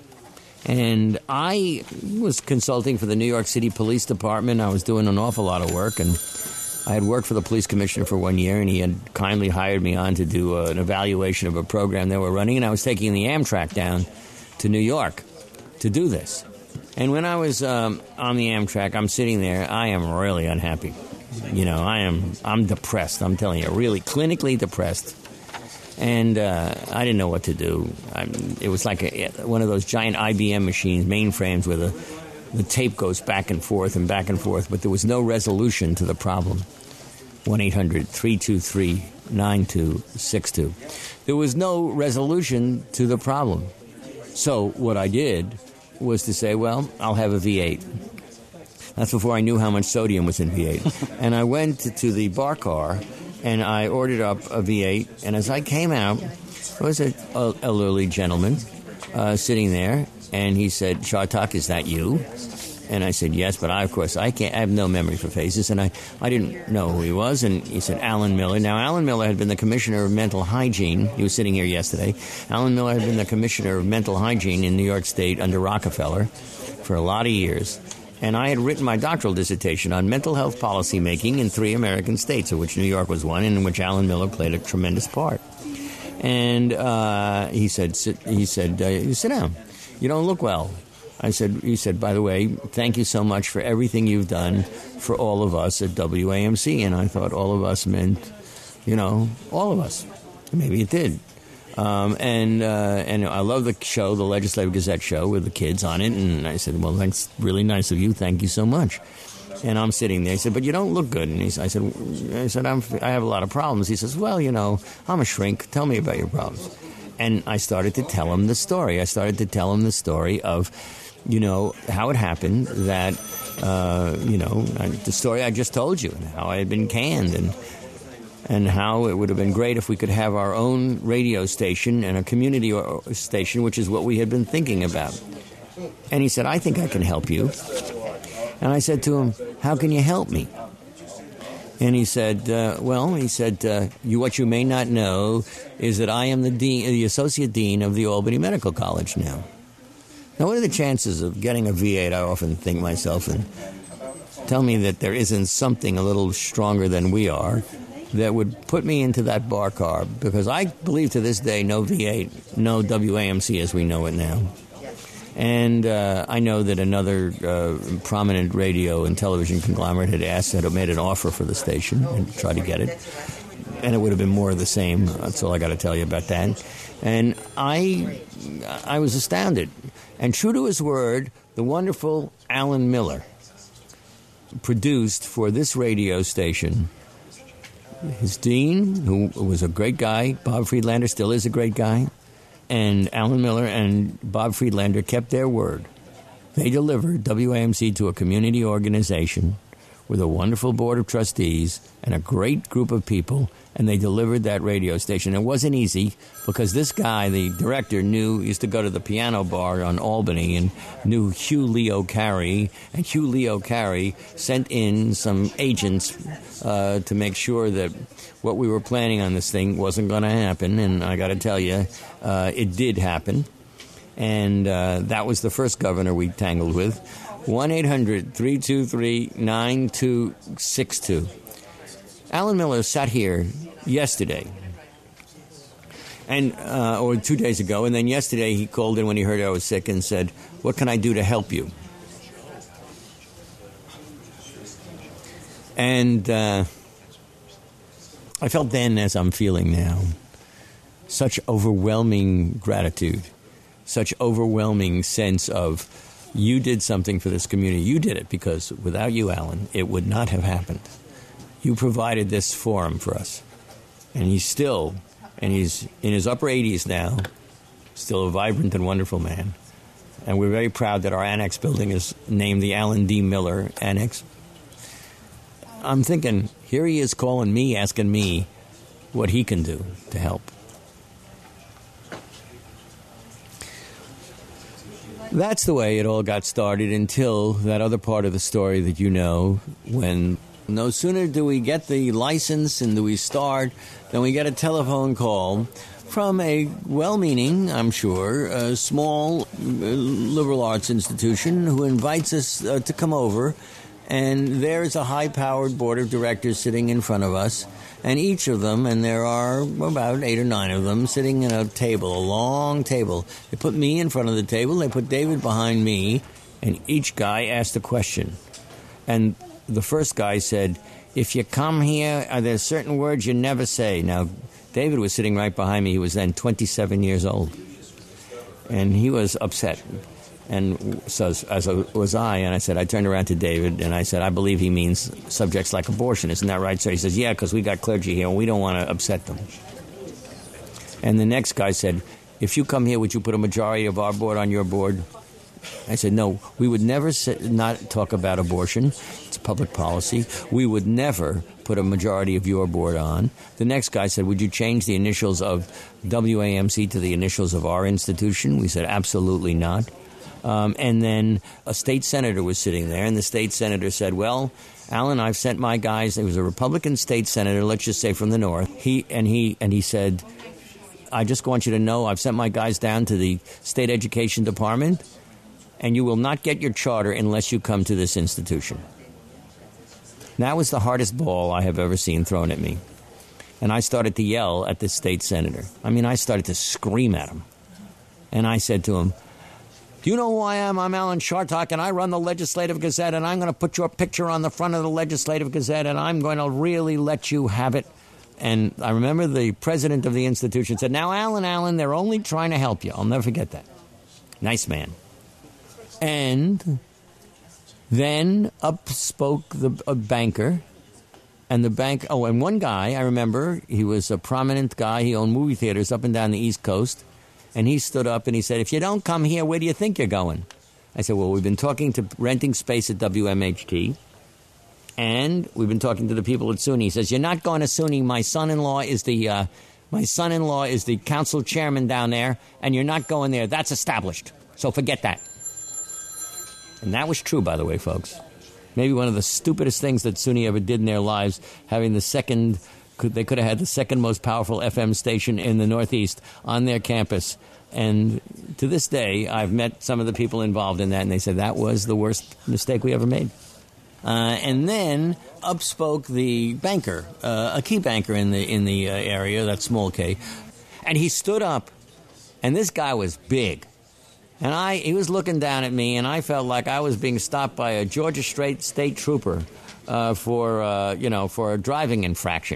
And I was consulting for the New York City Police Department. I was doing an awful lot of work, and I had worked for the police commissioner for one year, and he had kindly hired me on to do uh, an evaluation of a program they were running, and I was taking the Amtrak down to New York to do this. And when I was um, on the Amtrak, I'm sitting there, I am really unhappy. You know, I am, I'm depressed, I'm telling you, really clinically depressed. And uh, I didn't know what to do. I, it was like a, one of those giant I B M machines, mainframes, where the, the tape goes back and forth and back and forth, but there was no resolution to the problem. one eight hundred three two three nine two six two. There was no resolution to the problem. So what I did was to say, well, I'll have a V eight. That's before I knew how much sodium was in V eight. And I went to, to the bar car, and I ordered up a V eight, and as I came out, there was an elderly gentleman uh, sitting there, and he said, Chartock, is that you? And I said, yes, but I, of course, I can't, I have no memory for faces, and I, I didn't know who he was, and he said, Alan Miller. Now, Alan Miller had been the commissioner of mental hygiene. He was sitting here yesterday. Alan Miller had been the commissioner of mental hygiene in New York State under Rockefeller for a lot of years. And I had written my doctoral dissertation on mental health policy making in three American states, of which New York was one, and in which Alan Miller played a tremendous part. And uh, he said, sit, he said, uh, you sit down. You don't look well. I said, he said, by the way, thank you so much for everything you've done for all of us at W A M C. And I thought all of us meant, you know, all of us. Maybe it did. Um, and uh, and I love the show, the Legislative Gazette show, with the kids on it. And I said, well, that's really nice of you. Thank you so much. And I'm sitting there. He said, but you don't look good. And he, I said, I said, I'm, I have a lot of problems. He says, well, you know, I'm a shrink. Tell me about your problems. And I started to tell him the story. I started to tell him the story of, you know, how it happened that, uh, you know, the story I just told you, and how I had been canned, and and how it would have been great if we could have our own radio station and a community station, which is what we had been thinking about. And he said, I think I can help you. And I said to him, how can you help me? And he said, uh, well, he said, uh, you, what you may not know is that I am the dean, the associate dean of the Albany Medical College now. Now, what are the chances of getting a V eight? I often think myself, and tell me that there isn't something a little stronger than we are that would put me into that bar car, because I believe to this day no V eight, no W A M C as we know it now. And uh, I know that another uh, prominent radio and television conglomerate had asked, had made an offer for the station and tried to get it. And it would have been more of the same. That's all I got to tell you about that. And I, I was astounded. And true to his word, the wonderful Alan Miller produced for this radio station his dean, who was a great guy. Bob Friedlander still is a great guy. And Alan Miller and Bob Friedlander kept their word. They delivered W A M C to a community organization with a wonderful board of trustees and a great group of people, and they delivered that radio station. It wasn't easy, because this guy, the director, knew, used to go to the piano bar on Albany and knew Hugh Leo Carey, and Hugh Leo Carey sent in some agents uh, to make sure that what we were planning on this thing wasn't going to happen, and I got to tell you, uh, it did happen. And uh, that was the first governor we tangled with. one eight hundred three two three nine two six two. Alan Miller sat here yesterday, And uh, or two days ago, and then yesterday he called in when he heard I was sick and said, "What can I do to help you?" And uh, I felt then, as I'm feeling now, such overwhelming gratitude, such overwhelming sense of you did something for this community. You did it because without you, Alan, it would not have happened. You provided this forum for us. And he's still, and he's in his upper eighties now, still a vibrant and wonderful man. And we're very proud that our annex building is named the Alan D. Miller Annex. I'm thinking, here he is calling me, asking me what he can do to help. That's the way it all got started until that other part of the story that you know, when no sooner do we get the license and do we start, then we get a telephone call from a well-meaning, I'm sure, a small liberal arts institution who invites us uh, to come over. And there's a high-powered board of directors sitting in front of us, and each of them, and there are about eight or nine of them, sitting at a table, a long table. They put me in front of the table, they put David behind me, and each guy asked a question. And the first guy said, if you come here, are there certain words you never say? Now, David was sitting right behind me. He was then twenty-seven years old, and he was upset. And so as was I, and I said, I turned around to David, and I said, I believe he means subjects like abortion. Isn't that right, sir? He says, yeah, because we got clergy here, and we don't want to upset them. And the next guy said, if you come here, would you put a majority of our board on your board? I said, no, we would never sit, not talk about abortion. It's public policy. We would never put a majority of your board on. The next guy said, would you change the initials of W A M C to the initials of our institution? We said, absolutely not. Um, and then a state senator was sitting there, and the state senator said, well, Alan, I've sent my guys. It was a Republican state senator, let's just say from the north. He and he and he said, I just want you to know I've sent my guys down to the state education department, and you will not get your charter unless you come to this institution. That was the hardest ball I have ever seen thrown at me. And I started to yell at this state senator. I mean, I started to scream at him. And I said to him, do you know who I am? I'm Alan Chartock, and I run the Legislative Gazette, and I'm going to put your picture on the front of the Legislative Gazette, and I'm going to really let you have it. And I remember the president of the institution said, now, Alan, Alan, they're only trying to help you. I'll never forget that. Nice man. And then up spoke the a banker, and the bank, oh, and one guy, I remember, he was a prominent guy. He owned movie theaters up and down the East Coast. And he stood up and he said, if you don't come here, where do you think you're going? I said, well, we've been talking to renting space at W M H T, and we've been talking to the people at SUNY. He says, you're not going to SUNY. My son-in-law is the uh, my son-in-law is the council chairman down there, and you're not going there. That's established. So forget that. And that was true, by the way, folks. Maybe one of the stupidest things that SUNY ever did in their lives, having the second... They could have had the second most powerful F M station in the Northeast on their campus. And to this day, I've met some of the people involved in that, and they said that was the worst mistake we ever made. Uh, and then up spoke the banker, uh, a key banker in the in the uh, area, that small K. And he stood up, and this guy was big. And I he was looking down at me, and I felt like I was being stopped by a Georgia State State Trooper uh, for, uh, you know, for a driving infraction.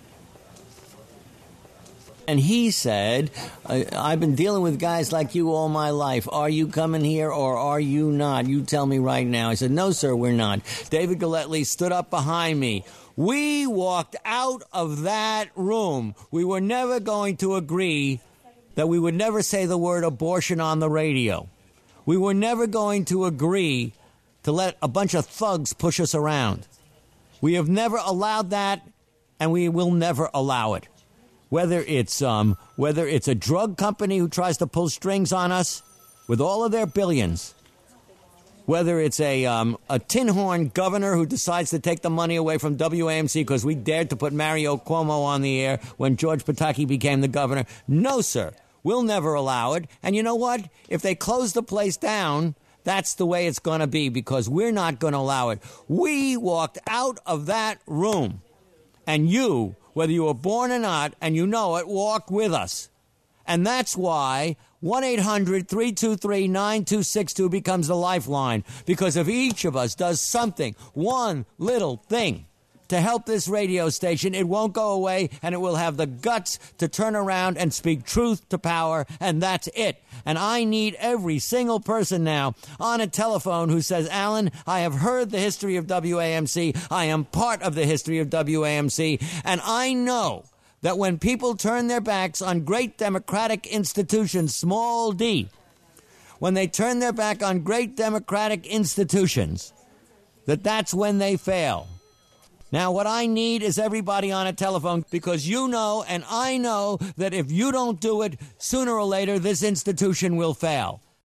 And he said, I've been dealing with guys like you all my life. Are you coming here or are you not? You tell me right now. I said, no, sir, we're not. David Galletly stood up behind me. We walked out of that room. We were never going to agree that we would never say the word abortion on the radio. We were never going to agree to let a bunch of thugs push us around. We have never allowed that, and we will never allow it. Whether it's um, whether it's a drug company who tries to pull strings on us with all of their billions, whether it's a um, a tin horn governor who decides to take the money away from W A M C because we dared to put Mario Cuomo on the air when George Pataki became the governor. No, sir, we'll never allow it. And you know what? If they close the place down, that's the way it's going to be because we're not going to allow it. We walked out of that room, and you, whether you were born or not, and you know it, walked with us. And that's why one eight hundred three two three nine two six two becomes the lifeline. Because if each of us does something, one little thing, to help this radio station, it won't go away, and it will have the guts to turn around and speak truth to power, and that's it. And I need every single person now on a telephone who says, Alan, I have heard the history of W A M C. I am part of the history of W A M C, and I know that when people turn their backs on great democratic institutions, small d, when they turn their back on great democratic institutions, that that's when they fail. Now, what I need is everybody on a telephone, because you know and I know that if you don't do it, sooner or later this institution will fail.